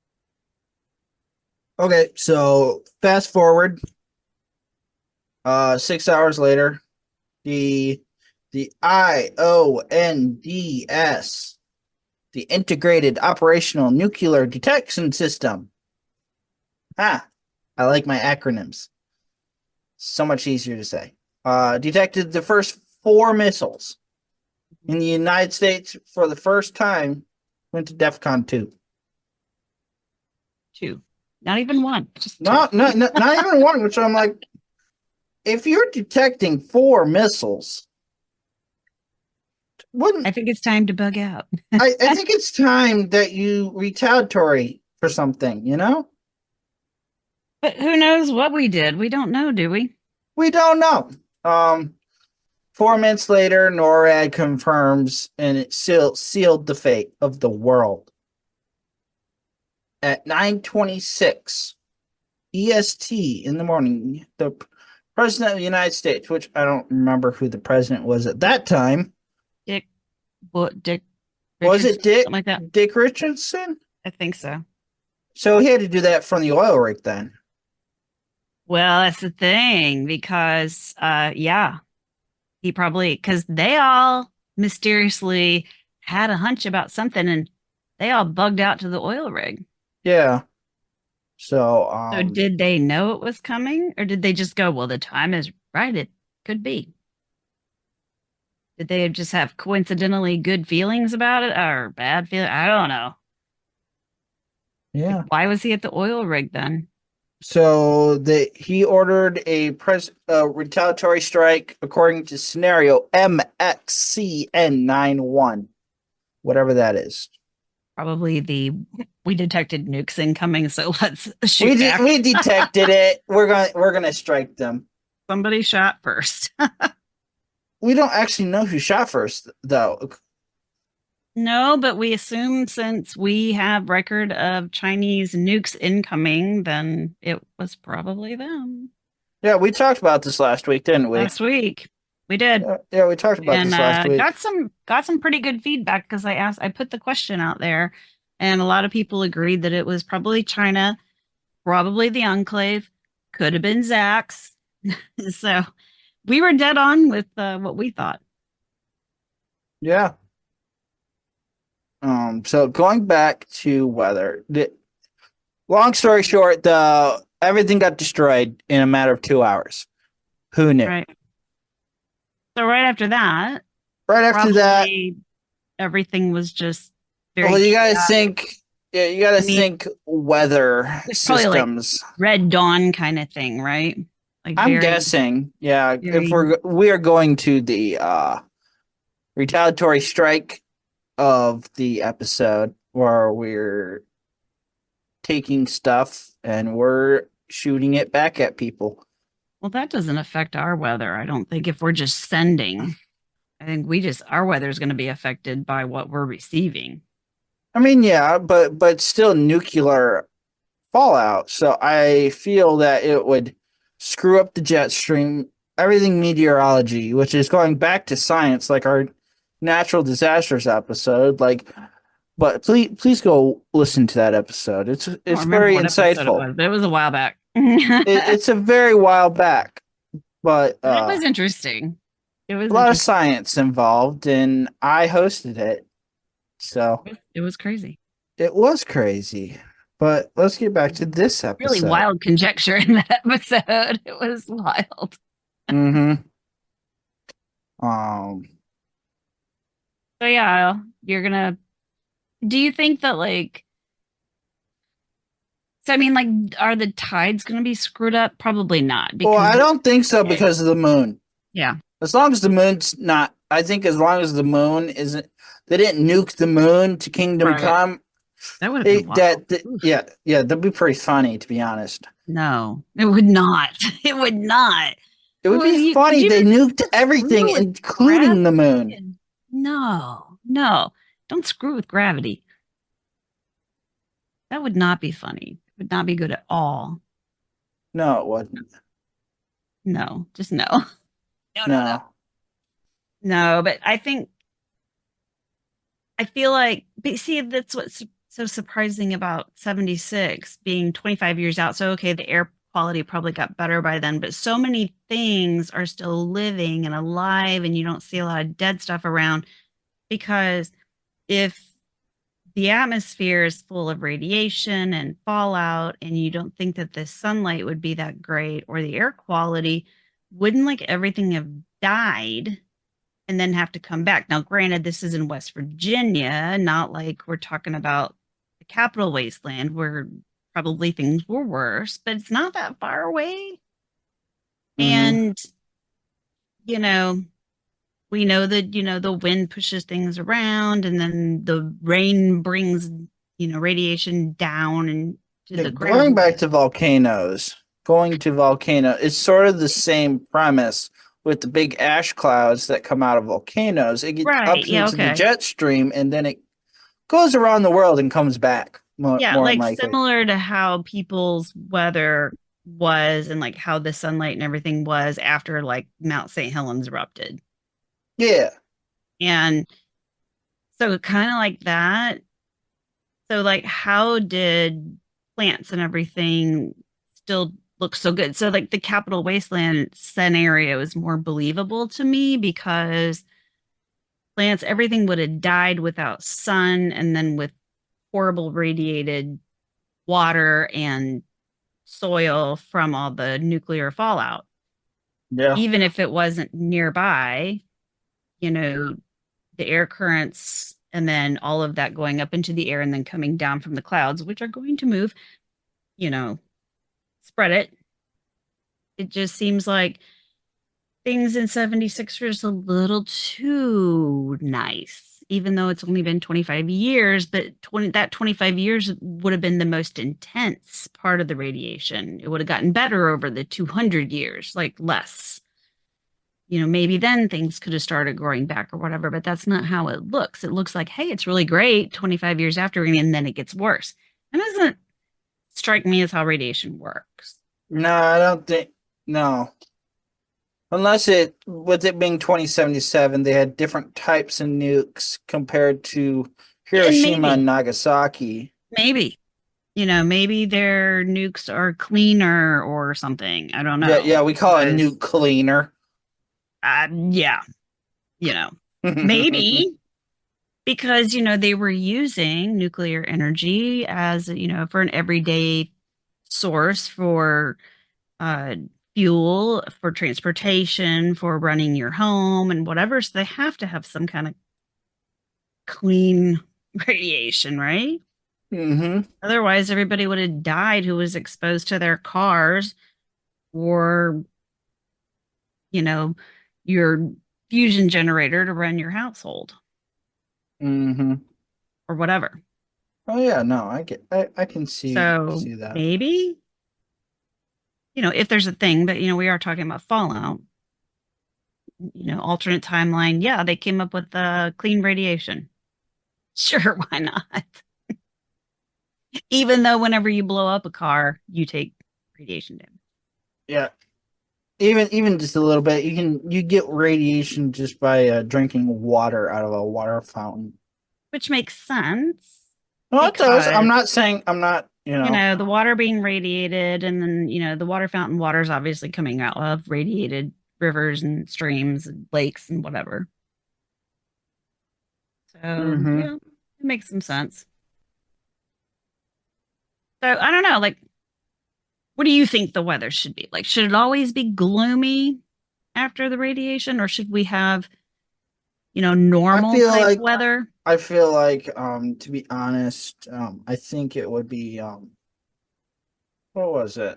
Speaker 4: Okay, so fast forward. 6 hours later, the IONDS, the Integrated Operational Nuclear Detection System. I like my acronyms. So much easier to say. Detected the first 4 missiles in the United States for the first time. Went to DEFCON 2.
Speaker 5: 2, not even 1. Just
Speaker 4: not even 1. Which I'm like, if you're detecting 4 missiles,
Speaker 5: I think it's time to bug out.
Speaker 4: I think it's time that you retaliatory for something, you know?
Speaker 5: But who knows what we did? We don't know, do we?
Speaker 4: We don't know. 4 minutes later, NORAD confirms, and it sealed the fate of the world. At 9:26 EST in the morning, the President of the United States, which I don't remember who the president was at that time.
Speaker 5: Dick.
Speaker 4: Was it Dick?
Speaker 5: Something like that.
Speaker 4: Dick Richardson?
Speaker 5: I think so.
Speaker 4: So he had to do that from the oil rig then.
Speaker 5: Well, that's the thing because, he probably, because they all mysteriously had a hunch about something and they all bugged out to the oil rig.
Speaker 4: Yeah. So
Speaker 5: did they know it was coming or did they just go, well, the time is right. It could be. Did they just have coincidentally good feelings about it or bad feelings? I don't know.
Speaker 4: Yeah.
Speaker 5: Like, why was he at the oil rig then?
Speaker 4: So he ordered a retaliatory strike according to scenario MXCN91, whatever that is.
Speaker 5: probably we detected nukes incoming, so let's shoot back.
Speaker 4: We detected it. We're gonna strike them.
Speaker 5: Somebody shot first.
Speaker 4: We don't actually know who shot first, though.
Speaker 5: No, but we assume since we have record of Chinese nukes incoming, then it was probably them.
Speaker 4: Yeah, we talked about this last week, didn't we?
Speaker 5: Last week. We did.
Speaker 4: Yeah, we talked about this last week.
Speaker 5: Got some pretty good feedback because I put the question out there, and a lot of people agreed that it was probably China, probably the Enclave, could have been Zax. So we were dead on with what we thought.
Speaker 4: Yeah. So going back to weather, long story short, everything got destroyed in a matter of 2 hours. Who knew?
Speaker 5: Right. So right after that, everything was just very.
Speaker 4: Well, you gotta think. Yeah, you gotta think weather systems.
Speaker 5: Like Red Dawn kind of thing, right? Like
Speaker 4: I'm guessing. Yeah, if we are going to the retaliatory strike of the episode where we're taking stuff and we're shooting it back at people.
Speaker 5: Well, that doesn't affect our weather. I don't think if we're just sending, I think our weather is going to be affected by what we're receiving.
Speaker 4: I mean, yeah, but still nuclear fallout. So I feel that it would screw up the jet stream, everything meteorology, which is going back to science, like our natural disasters episode. But please go listen to that episode. It's very insightful.
Speaker 5: It was a while back.
Speaker 4: It's a very while back, but
Speaker 5: it was interesting. It was
Speaker 4: a lot of science involved, and I hosted it, so
Speaker 5: it was crazy.
Speaker 4: It was crazy, but let's get back to this episode.
Speaker 5: Really wild conjecture in that episode. It was wild.
Speaker 4: Mm-hmm.
Speaker 5: So yeah, you're gonna. Do you think that So I mean, are the tides going to be screwed up? Probably not.
Speaker 4: Well, I don't think so because of the moon.
Speaker 5: Yeah.
Speaker 4: As long as the moon's not, I think as long as the moon isn't, they didn't nuke the moon to Kingdom Come.
Speaker 5: That would have been wild.
Speaker 4: Yeah, that'd be pretty funny, to be honest.
Speaker 5: No, it would not. It would not.
Speaker 4: It would be funny. They nuked everything, including the moon.
Speaker 5: No. Don't screw with gravity. That would not be funny. It would not be good at all.
Speaker 4: No, it wouldn't.
Speaker 5: No, just no. No, but I feel like, but see, that's what's so surprising about 76 being 25 years out. So, okay, the air quality probably got better by then, but so many things are still living and alive, and you don't see a lot of dead stuff around because if the atmosphere is full of radiation and fallout, and you don't think that the sunlight would be that great or the air quality, wouldn't everything have died and then have to come back? Now, granted, this is in West Virginia, not like we're talking about the Capitol Wasteland where probably things were worse, but it's not that far away. Mm-hmm. And, we know that, the wind pushes things around and then the rain brings, radiation down and to the ground.
Speaker 4: Going back to volcanoes, it's sort of the same premise with the big ash clouds that come out of volcanoes. It gets up into the jet stream and then it goes around the world and comes back. More
Speaker 5: similar to how people's weather was and how the sunlight and everything was after Mount St. Helens erupted.
Speaker 4: Yeah.
Speaker 5: And so kind of like that. So how did plants and everything still look so good? So the Capitol Wasteland scenario is more believable to me because plants, everything would have died without sun and then with horrible radiated water and soil from all the nuclear fallout.
Speaker 4: Yeah.
Speaker 5: Even if it wasn't nearby, the air currents and then all of that going up into the air and then coming down from the clouds, which are going to move, spread it. It just seems like things in 76 are just a little too nice, even though it's only been 25 years, but 25 years would have been the most intense part of the radiation. It would have gotten better over the 200 years, like less. Maybe then things could have started growing back or whatever, but that's not how it looks. It looks like, hey, it's really great 25 years after, and then it gets worse. That doesn't strike me as how radiation works.
Speaker 4: No, I don't think. No. Unless with it being 2077, they had different types of nukes compared to Hiroshima and Nagasaki.
Speaker 5: Maybe. Maybe their nukes are cleaner or something. I don't know.
Speaker 4: Yeah, we call it a nuke cleaner.
Speaker 5: Yeah. Maybe. Because, they were using nuclear energy as, for an everyday source for fuel, for transportation, for running your home and whatever. So they have to have some kind of clean radiation, right?
Speaker 4: Mm-hmm.
Speaker 5: Otherwise, everybody would have died who was exposed to their cars or, your fusion generator to run your household.
Speaker 4: Mm-hmm.
Speaker 5: Or whatever.
Speaker 4: Oh yeah, no, I can see that.
Speaker 5: Maybe, if there's a thing, but we are talking about Fallout. Alternate timeline. Yeah, they came up with clean radiation. Sure, why not? Even though whenever you blow up a car, you take radiation damage.
Speaker 4: Yeah. Even just a little bit, you get radiation just by drinking water out of a water fountain.
Speaker 5: Which makes sense.
Speaker 4: No, it does. I'm not.
Speaker 5: The water being radiated, and then the water fountain water is obviously coming out of radiated rivers and streams and lakes and whatever. So yeah, it makes some sense. So I don't know, what do you think the weather should be? Should it always be gloomy after the radiation, or should we have, normal type weather?
Speaker 4: I feel like, to be honest, I think it would be, what was it?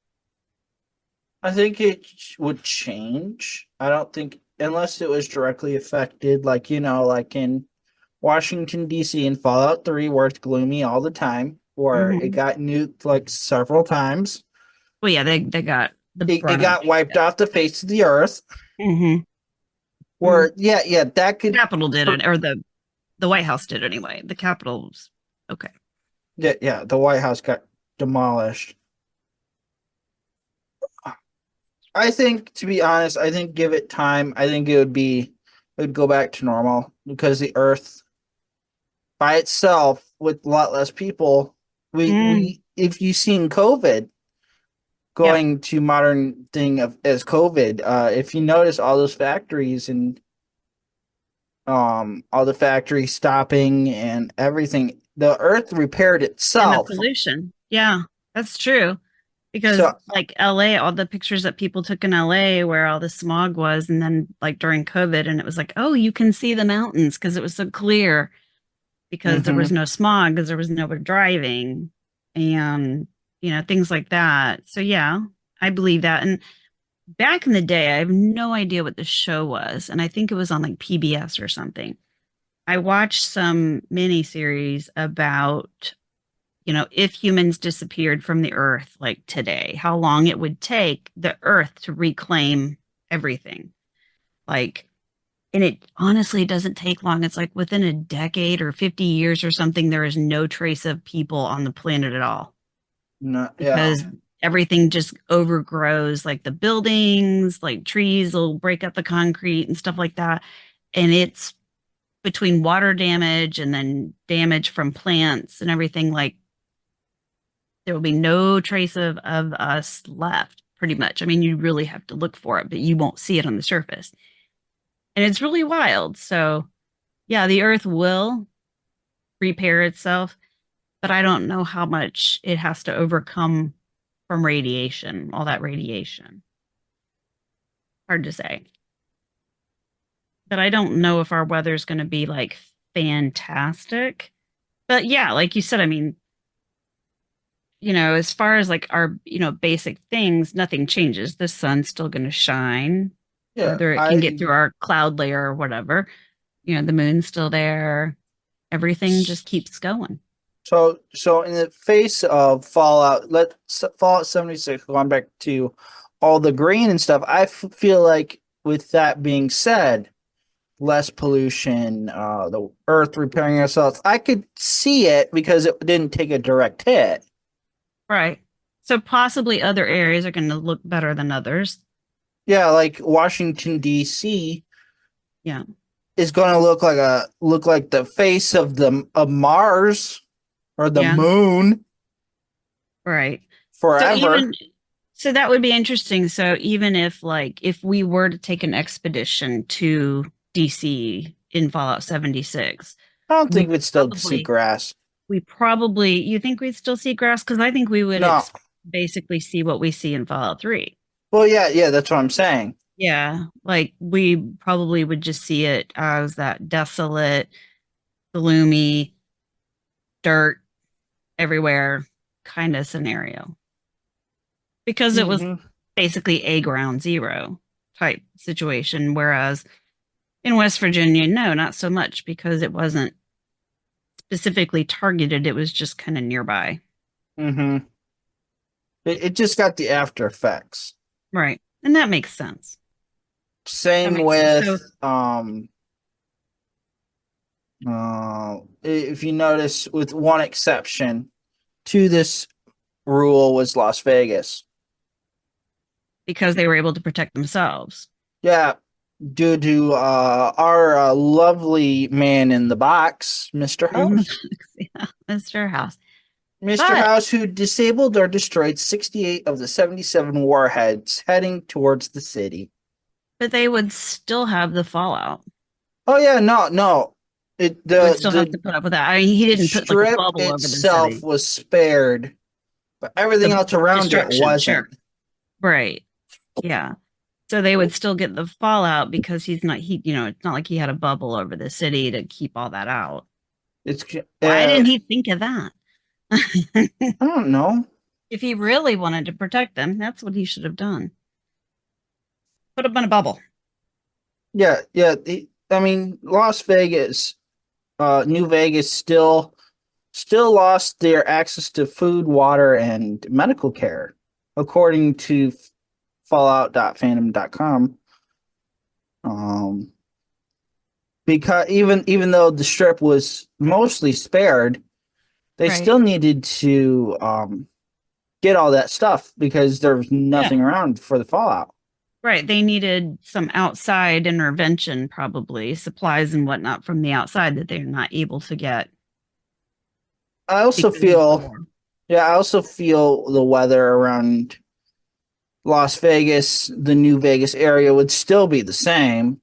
Speaker 4: I think it would change. I don't think, unless it was directly affected, like in Washington, D.C. in Fallout 3, where it's gloomy all the time, or it got nuked several times.
Speaker 5: Well, yeah, they got
Speaker 4: it got wiped off the face of the earth.
Speaker 5: Mm-hmm.
Speaker 4: Or that could.
Speaker 5: The Capitol did it, or the White House did anyway. The Capitol's okay.
Speaker 4: Yeah, the White House got demolished. I think, to be honest, give it time. I think it would go back to normal because the Earth, by itself, with a lot less people, if you've seen COVID. Going to modern thing as COVID, if you notice all those factories and all the factories stopping and everything, the Earth repaired itself.
Speaker 5: And the pollution, yeah, that's true. Because LA, all the pictures that people took in LA where all the smog was, and then during COVID, and it was oh, you can see the mountains because it was so clear because there was no smog because there was nobody driving and things like that. So yeah, I believe that. And back in the day, I have no idea what the show was. And I think it was on PBS or something. I watched some mini series about, if humans disappeared from the earth today, how long it would take the earth to reclaim everything. And it honestly doesn't take long. It's within a decade or 50 years or something, there is no trace of people on the planet at all.
Speaker 4: No,
Speaker 5: because everything just overgrows, the buildings, trees will break up the concrete and stuff like that. And it's between water damage and then damage from plants and everything, there will be no trace of us left, pretty much. I mean, you really have to look for it, but you won't see it on the surface. And it's really wild. So yeah, the earth will repair itself. But I don't know how much it has to overcome from radiation, all that radiation. Hard to say. But I don't know if our weather is going to be fantastic. But yeah, like you said, I mean, as far as our, basic things, nothing changes. The sun's still going to shine.
Speaker 4: Yeah,
Speaker 5: whether it can get through our cloud layer or whatever. The moon's still there. Everything just keeps going.
Speaker 4: So in the face of Fallout 76, going back to all the green and stuff, I feel like with that being said, less pollution, the Earth repairing itself, I could see it because it didn't take a direct hit.
Speaker 5: Right. So possibly other areas are going to look better than others.
Speaker 4: Yeah, like Washington D.C.
Speaker 5: Yeah,
Speaker 4: is going to look like the face of Mars or the moon.
Speaker 5: Right.
Speaker 4: Forever.
Speaker 5: So that would be interesting. So even if we were to take an expedition to DC in Fallout 76,
Speaker 4: I don't think we'd still see grass.
Speaker 5: You think we'd still see grass? Because I think we would basically see what we see in Fallout 3.
Speaker 4: Well, yeah, that's what I'm saying.
Speaker 5: Yeah, like we probably would just see it as that desolate, gloomy, dirt everywhere kind of scenario. Because it was basically a ground zero type situation. Whereas in West Virginia, no, not so much, because it wasn't specifically targeted. It was just kind of nearby.
Speaker 4: Mm-hmm. It just got the after effects.
Speaker 5: Right. And that makes sense.
Speaker 4: Same with if you notice, with one exception to this rule, was Las Vegas.
Speaker 5: Because they were able to protect themselves.
Speaker 4: Yeah, due to our lovely man in the box, Mr. House.
Speaker 5: Yeah, Mr. House.
Speaker 4: Mr. House, who disabled or destroyed 68 of the 77 warheads heading towards the city.
Speaker 5: But they would still have the fallout.
Speaker 4: Oh yeah, no.
Speaker 5: They would still have to put up with that. I mean, he didn't put like a bubble over the city.
Speaker 4: Itself was spared, but everything else around it wasn't.
Speaker 5: Sure. Right. Yeah. So they would still get the fallout because it's not like he had a bubble over the city to keep all that out. Why didn't he think of that?
Speaker 4: I don't know.
Speaker 5: If he really wanted to protect them, that's what he should have done. Put them in a bubble.
Speaker 4: Yeah. I mean, Las Vegas, New Vegas still lost their access to food, water, and medical care, according to Fallout.fandom.com. Because even though the strip was mostly spared, they still needed to get all that stuff because there was nothing around for the fallout.
Speaker 5: Right. They needed some outside intervention, probably supplies and whatnot from the outside that they're not able to get.
Speaker 4: I also feel the weather around Las Vegas, the New Vegas area, would still be the same.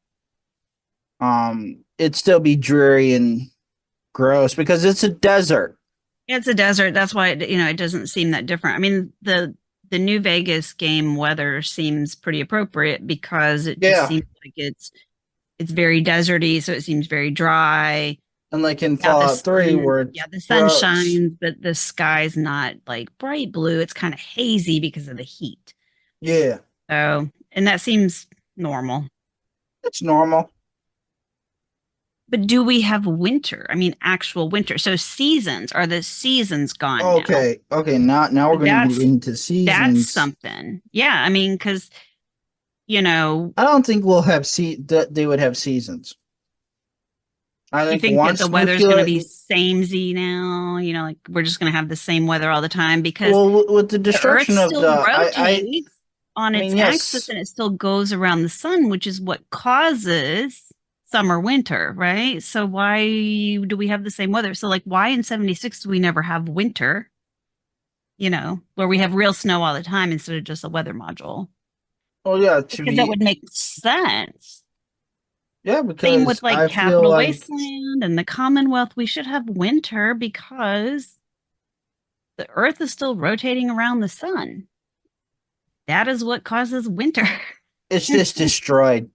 Speaker 4: It'd still be dreary and gross because it's a desert.
Speaker 5: It's a desert. That's why it doesn't seem that different. I mean, the New Vegas game weather seems pretty appropriate because it just seems like it's very deserty, so it seems very dry.
Speaker 4: And like in Fallout 3, where
Speaker 5: the sun shines, but the sky's not like bright blue. It's kind of hazy because of the heat.
Speaker 4: Yeah.
Speaker 5: So, and that seems normal.
Speaker 4: It's normal.
Speaker 5: But do we have winter? I mean, actual winter. So seasons, are the seasons gone now?
Speaker 4: Okay. Now we're going to get into seasons.
Speaker 5: That's something. Yeah, I mean, because, I
Speaker 4: don't think we'll have that they would have seasons. I think
Speaker 5: that the weather's going to be samey now? Like we're just going to have the same weather all the time because
Speaker 4: with the destruction
Speaker 5: the Earth
Speaker 4: of
Speaker 5: still rotates on its axis and it still goes around the sun, which is what causes summer, winter, right? So why do we have the same weather? So like why in 76 do we never have winter, where we have real snow all the time instead of just a weather module?
Speaker 4: Oh yeah,
Speaker 5: because that would make sense.
Speaker 4: Yeah, because
Speaker 5: same with like Capital Wasteland and the Commonwealth, we should have winter because the Earth is still rotating around the sun. That is what causes winter.
Speaker 4: It's just destroyed.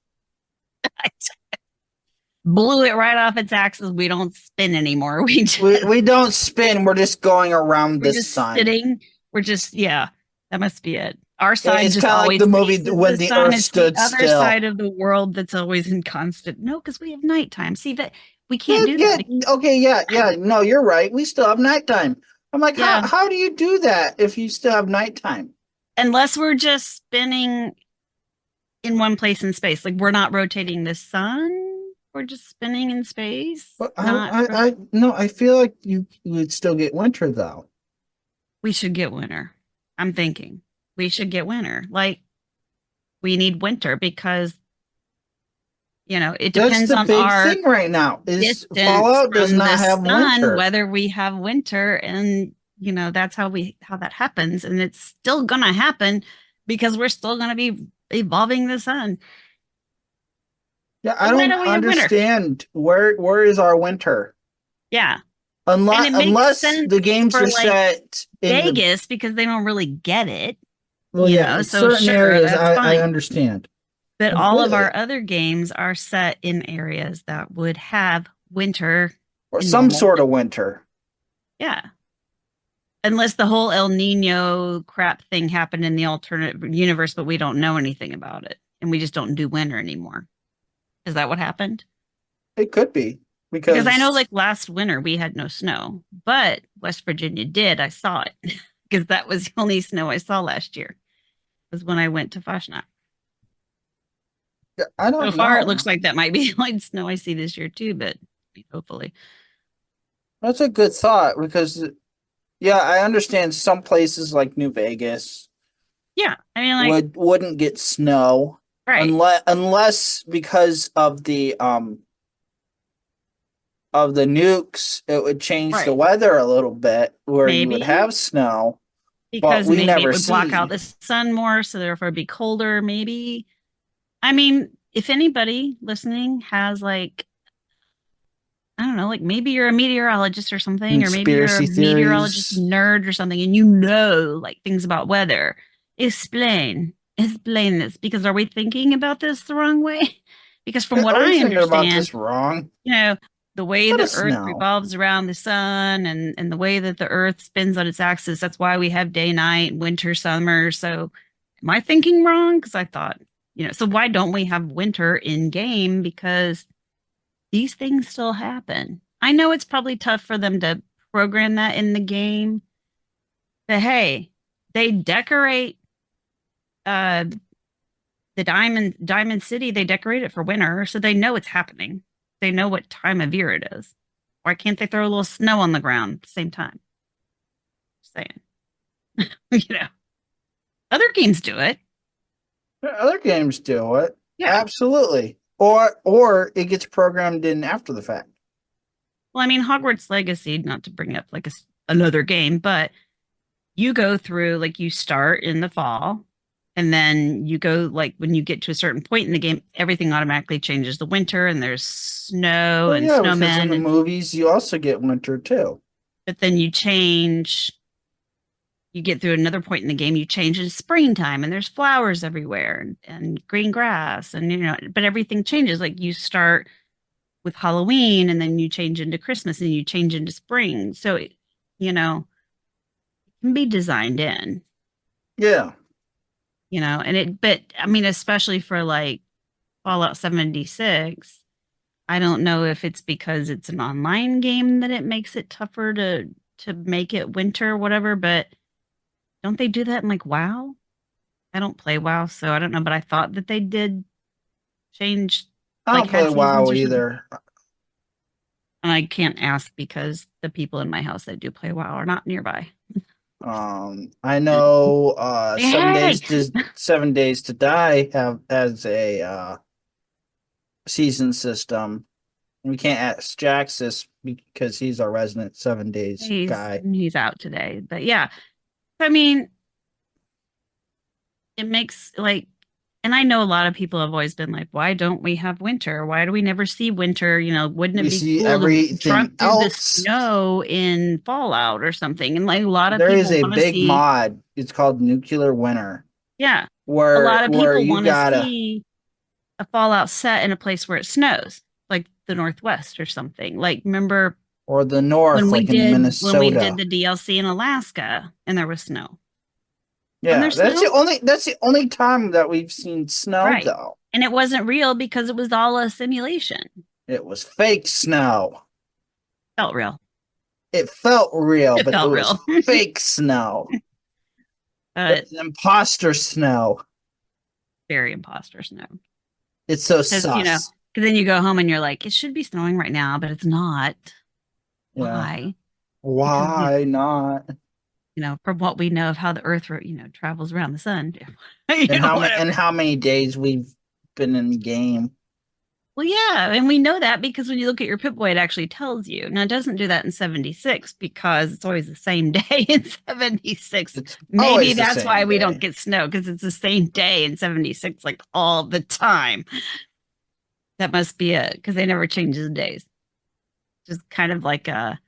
Speaker 5: Blew it right off its axis. We don't spin anymore. We
Speaker 4: don't spin. We're just going around the sun.
Speaker 5: Sitting. We're just that must be it. our side
Speaker 4: It's
Speaker 5: just
Speaker 4: kind of like
Speaker 5: always
Speaker 4: the movie
Speaker 5: faces
Speaker 4: When
Speaker 5: the
Speaker 4: the
Speaker 5: sun.
Speaker 4: Earth
Speaker 5: It's
Speaker 4: Stood
Speaker 5: the other
Speaker 4: Still.
Speaker 5: side of the world that's always in constant. No, because we have nighttime. See that we
Speaker 4: Yeah,
Speaker 5: can't do
Speaker 4: yeah,
Speaker 5: that.
Speaker 4: okay, yeah. No, you're right. We still have nighttime. I'm like,
Speaker 5: Yeah.
Speaker 4: how do you do that if you still have nighttime?
Speaker 5: Unless we're just spinning in one place in space. Like we're not rotating the sun. We're just spinning in space.
Speaker 4: But
Speaker 5: Not
Speaker 4: no, I feel like you would still get winter though.
Speaker 5: we should get winter. I'm thinking we should get winter. Like we need winter because it
Speaker 4: That's
Speaker 5: depends
Speaker 4: the
Speaker 5: on
Speaker 4: big
Speaker 5: our
Speaker 4: thing right now. Is
Speaker 5: distance
Speaker 4: Fallout does
Speaker 5: from
Speaker 4: not
Speaker 5: the
Speaker 4: have
Speaker 5: sun,
Speaker 4: winter.
Speaker 5: whether we have winter, and that's how that happens, and it's still gonna happen because we're still gonna be evolving the sun.
Speaker 4: Yeah, I
Speaker 5: So why
Speaker 4: don't
Speaker 5: don't we have winter?
Speaker 4: understand where is our winter?
Speaker 5: Yeah,
Speaker 4: Unless
Speaker 5: and it makes sense
Speaker 4: the games
Speaker 5: for
Speaker 4: are
Speaker 5: like
Speaker 4: set in the
Speaker 5: Vegas because they don't really get it,
Speaker 4: well, yeah, in
Speaker 5: so
Speaker 4: certain
Speaker 5: sure,
Speaker 4: areas
Speaker 5: that's
Speaker 4: I
Speaker 5: fine.
Speaker 4: understand.
Speaker 5: But all of
Speaker 4: Completely.
Speaker 5: our other games are set in areas that would have winter
Speaker 4: Or
Speaker 5: in
Speaker 4: some
Speaker 5: normal.
Speaker 4: sort of winter.
Speaker 5: Yeah. Unless the whole El Nino crap thing happened in the alternate universe, but we don't know anything about it. And we just don't do winter anymore. Is that what happened?
Speaker 4: It could be
Speaker 5: Because I know like last winter we had no snow, but West Virginia did. I saw it because that was the only snow I saw last year was when I went to Fashionat.
Speaker 4: I don't
Speaker 5: So
Speaker 4: know.
Speaker 5: far, it looks like that might be like snow I see this year too, but hopefully.
Speaker 4: That's a good thought because, yeah, I understand some places like New Vegas
Speaker 5: Yeah. I mean, like,
Speaker 4: wouldn't get snow
Speaker 5: right.
Speaker 4: unless because of the nukes, it would change the
Speaker 5: Right.
Speaker 4: weather a little bit where you would
Speaker 5: Maybe.
Speaker 4: have snow.
Speaker 5: Because
Speaker 4: we
Speaker 5: maybe
Speaker 4: never
Speaker 5: it would block
Speaker 4: see.
Speaker 5: out the sun more, so therefore it'd be colder, maybe. I mean, if anybody listening has like, I don't know, like maybe you're a meteorologist or something, or maybe you're a
Speaker 4: Conspiracy
Speaker 5: meteorologist
Speaker 4: theories.
Speaker 5: nerd or something, and like things about weather, explain this. Because are we thinking about this the wrong way? Because from what
Speaker 4: Are we
Speaker 5: I
Speaker 4: thinking about
Speaker 5: understand,
Speaker 4: this wrong?
Speaker 5: the way
Speaker 4: Let
Speaker 5: the
Speaker 4: us
Speaker 5: Earth
Speaker 4: know.
Speaker 5: revolves around the sun and the way that the Earth spins on its axis, that's why we have day, night, winter, summer. So am I thinking wrong? Because I thought, so why don't we have winter in game? Because these things still happen. I know it's probably tough for them to program that in the game. But hey, they decorate the Diamond City, they decorate it for winter, so they know it's happening. They know what time of year it is. Why can't they throw a little snow on the ground at the same time? Just saying. Other games do it.
Speaker 4: Other games do it.
Speaker 5: Yeah.
Speaker 4: Absolutely. Or it gets programmed in after the fact.
Speaker 5: Well, I mean, Hogwarts Legacy, not to bring up like another game, but you go through, like, you start in the fall, and then you go, like, when you get to a certain point in the game, everything automatically changes the winter, and there's snow and
Speaker 4: Because
Speaker 5: snowmen.
Speaker 4: in the movies, you also get winter too.
Speaker 5: But then you get through another point in the game, you change in springtime, and there's flowers everywhere and green grass, and but everything changes. Like you start with Halloween, and then you change into Christmas, and you change into spring. So it can be designed in.
Speaker 4: Yeah.
Speaker 5: But I mean, especially for like Fallout 76, I don't know if it's because it's an online game that it makes it tougher to make it winter or whatever, but don't they do that in like WoW? I don't play WoW, so I don't know, but I thought that they did change.
Speaker 4: I don't play WoW either.
Speaker 5: And I can't ask because the people in my house that do play WoW are not nearby.
Speaker 4: I know 7 Days to Die has a season system. We can't ask Jaxus because he's our resident 7 Days guy.
Speaker 5: He's out today, but yeah. I mean, it makes like, and I know a lot of people have always been like, why don't we have winter? Why do we never see winter? Wouldn't it be cool to truck through the snow in Fallout or something? And like a lot of
Speaker 4: there
Speaker 5: people
Speaker 4: is a big mod. It's called Nuclear Winter.
Speaker 5: Yeah.
Speaker 4: Where
Speaker 5: a lot of people
Speaker 4: want to
Speaker 5: see a Fallout set in a place where it snows, like the Northwest or something. Like remember,
Speaker 4: or the North, like in Minnesota.
Speaker 5: When we did the DLC in Alaska and there was snow.
Speaker 4: Yeah,
Speaker 5: there's
Speaker 4: that's
Speaker 5: snow?
Speaker 4: the only time that we've seen snow
Speaker 5: Right.
Speaker 4: though.
Speaker 5: And it wasn't real because it was all a simulation.
Speaker 4: It was fake snow.
Speaker 5: Felt real.
Speaker 4: It felt real,
Speaker 5: It
Speaker 4: but it
Speaker 5: felt
Speaker 4: was
Speaker 5: real.
Speaker 4: fake snow.
Speaker 5: But
Speaker 4: It's imposter snow.
Speaker 5: very imposter snow.
Speaker 4: It's so
Speaker 5: Because, you know,
Speaker 4: sus.
Speaker 5: because then you go home and you're like, it should be snowing right now, but it's not.
Speaker 4: Yeah.
Speaker 5: Why?
Speaker 4: Why not?
Speaker 5: You know, from what we know of how the Earth, travels around the sun. You
Speaker 4: And
Speaker 5: know,
Speaker 4: how
Speaker 5: whatever.
Speaker 4: how many days we've been in the game?
Speaker 5: Well, yeah, and we know that because when you look at your Pip-Boy, it actually tells you. Now, it doesn't do that in 76 because it's always the same day in 76.
Speaker 4: It's
Speaker 5: Maybe
Speaker 4: always the
Speaker 5: that's
Speaker 4: same
Speaker 5: why we
Speaker 4: day.
Speaker 5: don't get snow because it's the same day in 76, like all the time. That must be it because they never change the days. Just kind of like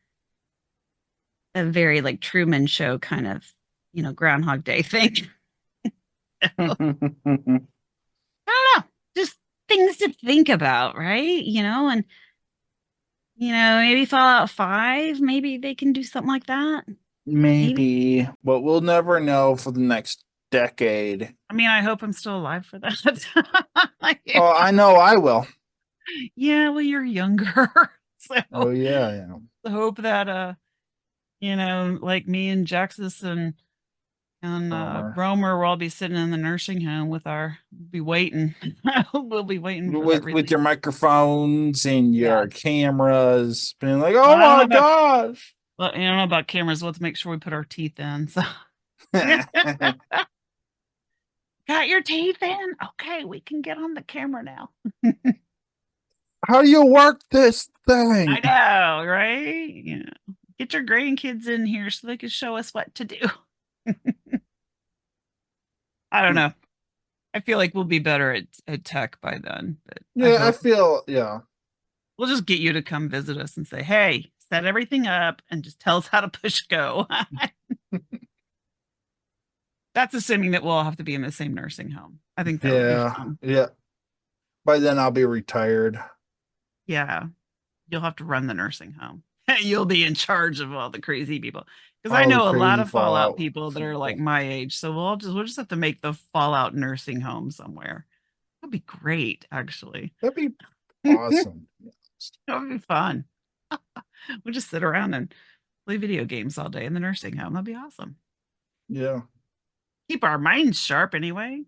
Speaker 5: a very like Truman Show kind of, Groundhog Day thing. I don't know. Just things to think about, right? And maybe Fallout 5, maybe they can do something like that.
Speaker 4: Maybe, but we'll never know for the next decade.
Speaker 5: I mean, I hope I'm still alive for that.
Speaker 4: Oh, I know I will.
Speaker 5: Yeah, well, you're younger. So
Speaker 4: Oh yeah, I am.
Speaker 5: I hope that like me and Jaxus and Romer will all be sitting in the nursing home be waiting. We'll be waiting for that
Speaker 4: With your microphones and your
Speaker 5: Yes.
Speaker 4: cameras, being like, "Oh
Speaker 5: Well, I
Speaker 4: my
Speaker 5: don't know
Speaker 4: gosh!"
Speaker 5: Well, I don't know about cameras. Let's make sure we put our teeth in. So got your teeth in? Okay, we can get on the camera now.
Speaker 4: How do you work this thing?
Speaker 5: I know, right? Get your grandkids in here so they can show us what to do. I don't know. I feel like we'll be better at tech by then. But
Speaker 4: Yeah, I feel
Speaker 5: we'll just get you to come visit us and say, hey, set everything up and just tell us how to push go. That's assuming that we'll all have to be in the same nursing home. I think that would be fun.
Speaker 4: Yeah. By then I'll be retired.
Speaker 5: Yeah. You'll have to run the nursing home. You'll be in charge of all the crazy people. Because I know a lot of Fallout people that are like my age. So we'll just have to make the Fallout nursing home somewhere. That'd be great, actually.
Speaker 4: That'd be awesome.
Speaker 5: That would be fun. We'll just sit around and play video games all day in the nursing home. That'd be awesome.
Speaker 4: Yeah.
Speaker 5: Keep our minds sharp anyway,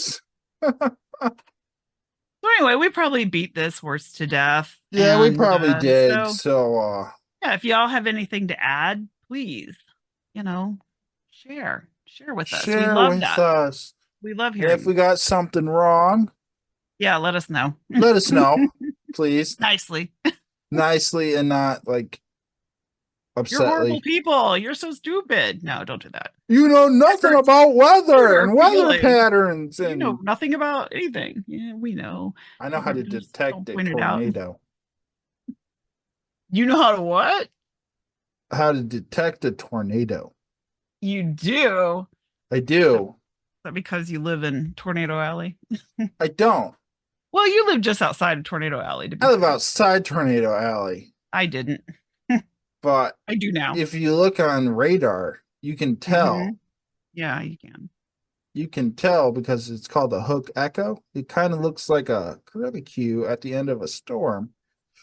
Speaker 5: So anyway, we probably beat this horse to death.
Speaker 4: Yeah, we probably did. So
Speaker 5: yeah, if y'all have anything to add, please, share with us.
Speaker 4: Share
Speaker 5: we love
Speaker 4: with
Speaker 5: that.
Speaker 4: us.
Speaker 5: We love
Speaker 4: And
Speaker 5: hearing.
Speaker 4: if we got something wrong,
Speaker 5: yeah, let us know.
Speaker 4: let us know, please.
Speaker 5: Nicely.
Speaker 4: Nicely and not like
Speaker 5: You're horrible
Speaker 4: upsetly.
Speaker 5: people. You're so stupid. No, don't do that.
Speaker 4: You know nothing
Speaker 5: hurts
Speaker 4: about weather
Speaker 5: your
Speaker 4: and weather
Speaker 5: feelings.
Speaker 4: patterns. And
Speaker 5: You know nothing about anything. Yeah, we know.
Speaker 4: I know how to
Speaker 5: Just
Speaker 4: detect
Speaker 5: don't
Speaker 4: a
Speaker 5: point it out.
Speaker 4: tornado.
Speaker 5: You know how to what?
Speaker 4: How to detect a tornado.
Speaker 5: You do.
Speaker 4: I do.
Speaker 5: Is that because you live in Tornado Alley?
Speaker 4: I don't.
Speaker 5: Well, you live just outside of Tornado Alley.
Speaker 4: I live outside Tornado Alley.
Speaker 5: I didn't.
Speaker 4: But
Speaker 5: I do now.
Speaker 4: if you look on radar, you can tell.
Speaker 5: Mhm. Yeah, you can.
Speaker 4: You can tell because it's called a hook echo. It kind of looks like a curlicue at the end of a storm.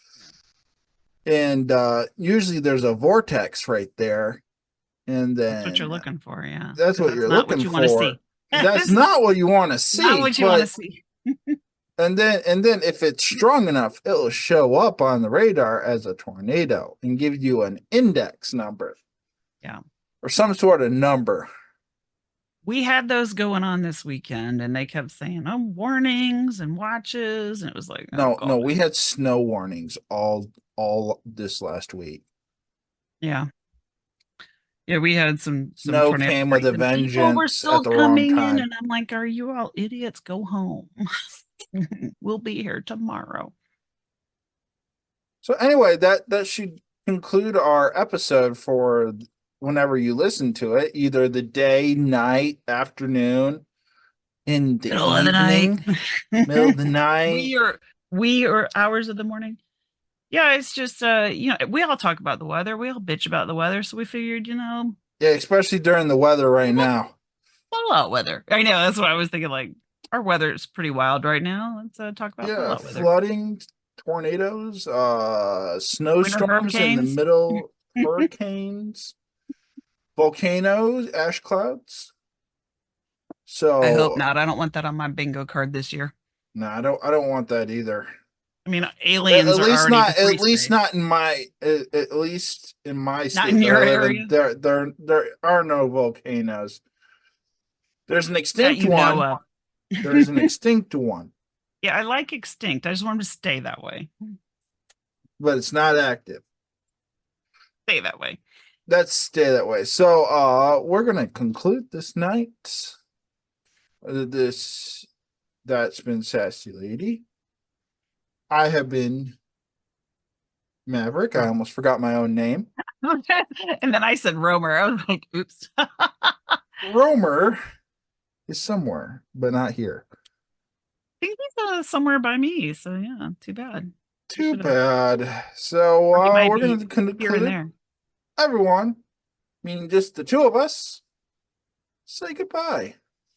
Speaker 4: And usually there's a vortex right there. And then
Speaker 5: That's what you're looking for, yeah.
Speaker 4: That's what you're looking
Speaker 5: you wanna
Speaker 4: for.
Speaker 5: see.
Speaker 4: That's not what you want to see.
Speaker 5: Not what you want to see.
Speaker 4: And then if it's strong enough, it'll show up on the radar as a tornado and give you an index number.
Speaker 5: Yeah.
Speaker 4: Or some sort of number.
Speaker 5: We had those going on this weekend and they kept saying, warnings and watches. And it was like,
Speaker 4: No, we had snow warnings all this last week.
Speaker 5: Yeah. Yeah, we had some
Speaker 4: Snow
Speaker 5: tornado
Speaker 4: came with a
Speaker 5: strikes, and people were
Speaker 4: vengeance
Speaker 5: still
Speaker 4: at the wrong
Speaker 5: coming
Speaker 4: time.
Speaker 5: in, and I'm like, are you all idiots? Go home. We'll be here tomorrow.
Speaker 4: So anyway, that should conclude our episode for whenever you listen to it, either the day, night, afternoon, in the
Speaker 5: Middle of the
Speaker 4: evening,
Speaker 5: night.
Speaker 4: middle of the night.
Speaker 5: We are hours of the morning. Yeah, it's just we all talk about the weather. We all bitch about the weather, so we figured,
Speaker 4: Yeah, especially during the weather right now.
Speaker 5: Fallout weather. I know, that's what I was thinking. Like, our weather is pretty wild right now. Let's talk about Fallout weather.
Speaker 4: Flooding, tornadoes, snowstorms in the
Speaker 5: hurricanes.
Speaker 4: middle, hurricanes, volcanoes, ash clouds. So
Speaker 5: I hope not. I don't want that on my bingo card this year.
Speaker 4: No, I don't want that either.
Speaker 5: I mean, aliens
Speaker 4: at least
Speaker 5: are
Speaker 4: not
Speaker 5: already
Speaker 4: at least not in my at least in my state.
Speaker 5: Not in your area.
Speaker 4: There are no volcanoes. There's an extinct
Speaker 5: That you
Speaker 4: one.
Speaker 5: know of.
Speaker 4: There's an extinct one,
Speaker 5: Yeah, I like extinct. I just want them to stay that way.
Speaker 4: but it's not active.
Speaker 5: Stay that way.
Speaker 4: Let's stay that way. So we're gonna conclude this night. That's been Sassy Lady. I have been Maverick. I almost forgot my own name.
Speaker 5: And then I said Romer. I was like, oops.
Speaker 4: Romer is somewhere, but not here.
Speaker 5: I think he's somewhere by me. So yeah, too bad.
Speaker 4: Too bad. So
Speaker 5: He might
Speaker 4: we're
Speaker 5: be
Speaker 4: going to
Speaker 5: here and
Speaker 4: conclude.
Speaker 5: there.
Speaker 4: Everyone, meaning just the two of us, say goodbye.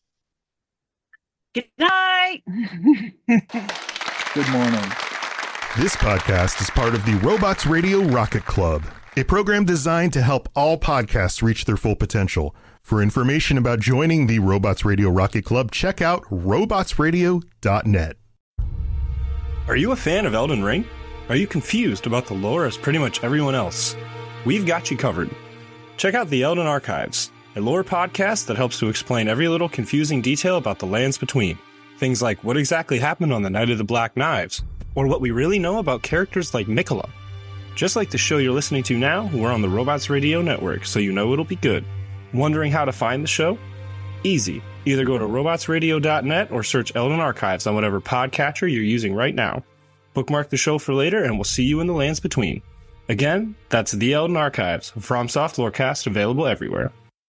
Speaker 5: Good night.
Speaker 4: Good morning.
Speaker 7: This podcast is part of the Robots Radio Rocket Club, a program designed to help all podcasts reach their full potential. For information about joining the Robots Radio Rocket Club, check out robotsradio.net.
Speaker 8: Are you a fan of Elden Ring? Are you confused about the lore as pretty much everyone else? We've got you covered. Check out the Elden Archives, a lore podcast that helps to explain every little confusing detail about the lands between. Things like what exactly happened on the Night of the Black Knives, or what we really know about characters like Mikola. Just like the show you're listening to now, we're on the Robots Radio Network, so you know it'll be good. Wondering how to find the show? Easy. Either go to robotsradio.net or search Elden Archives on whatever podcatcher you're using right now. Bookmark the show for later, and we'll see you in the lands between. Again, that's the Elden Archives, a FromSoft Lorecast available everywhere.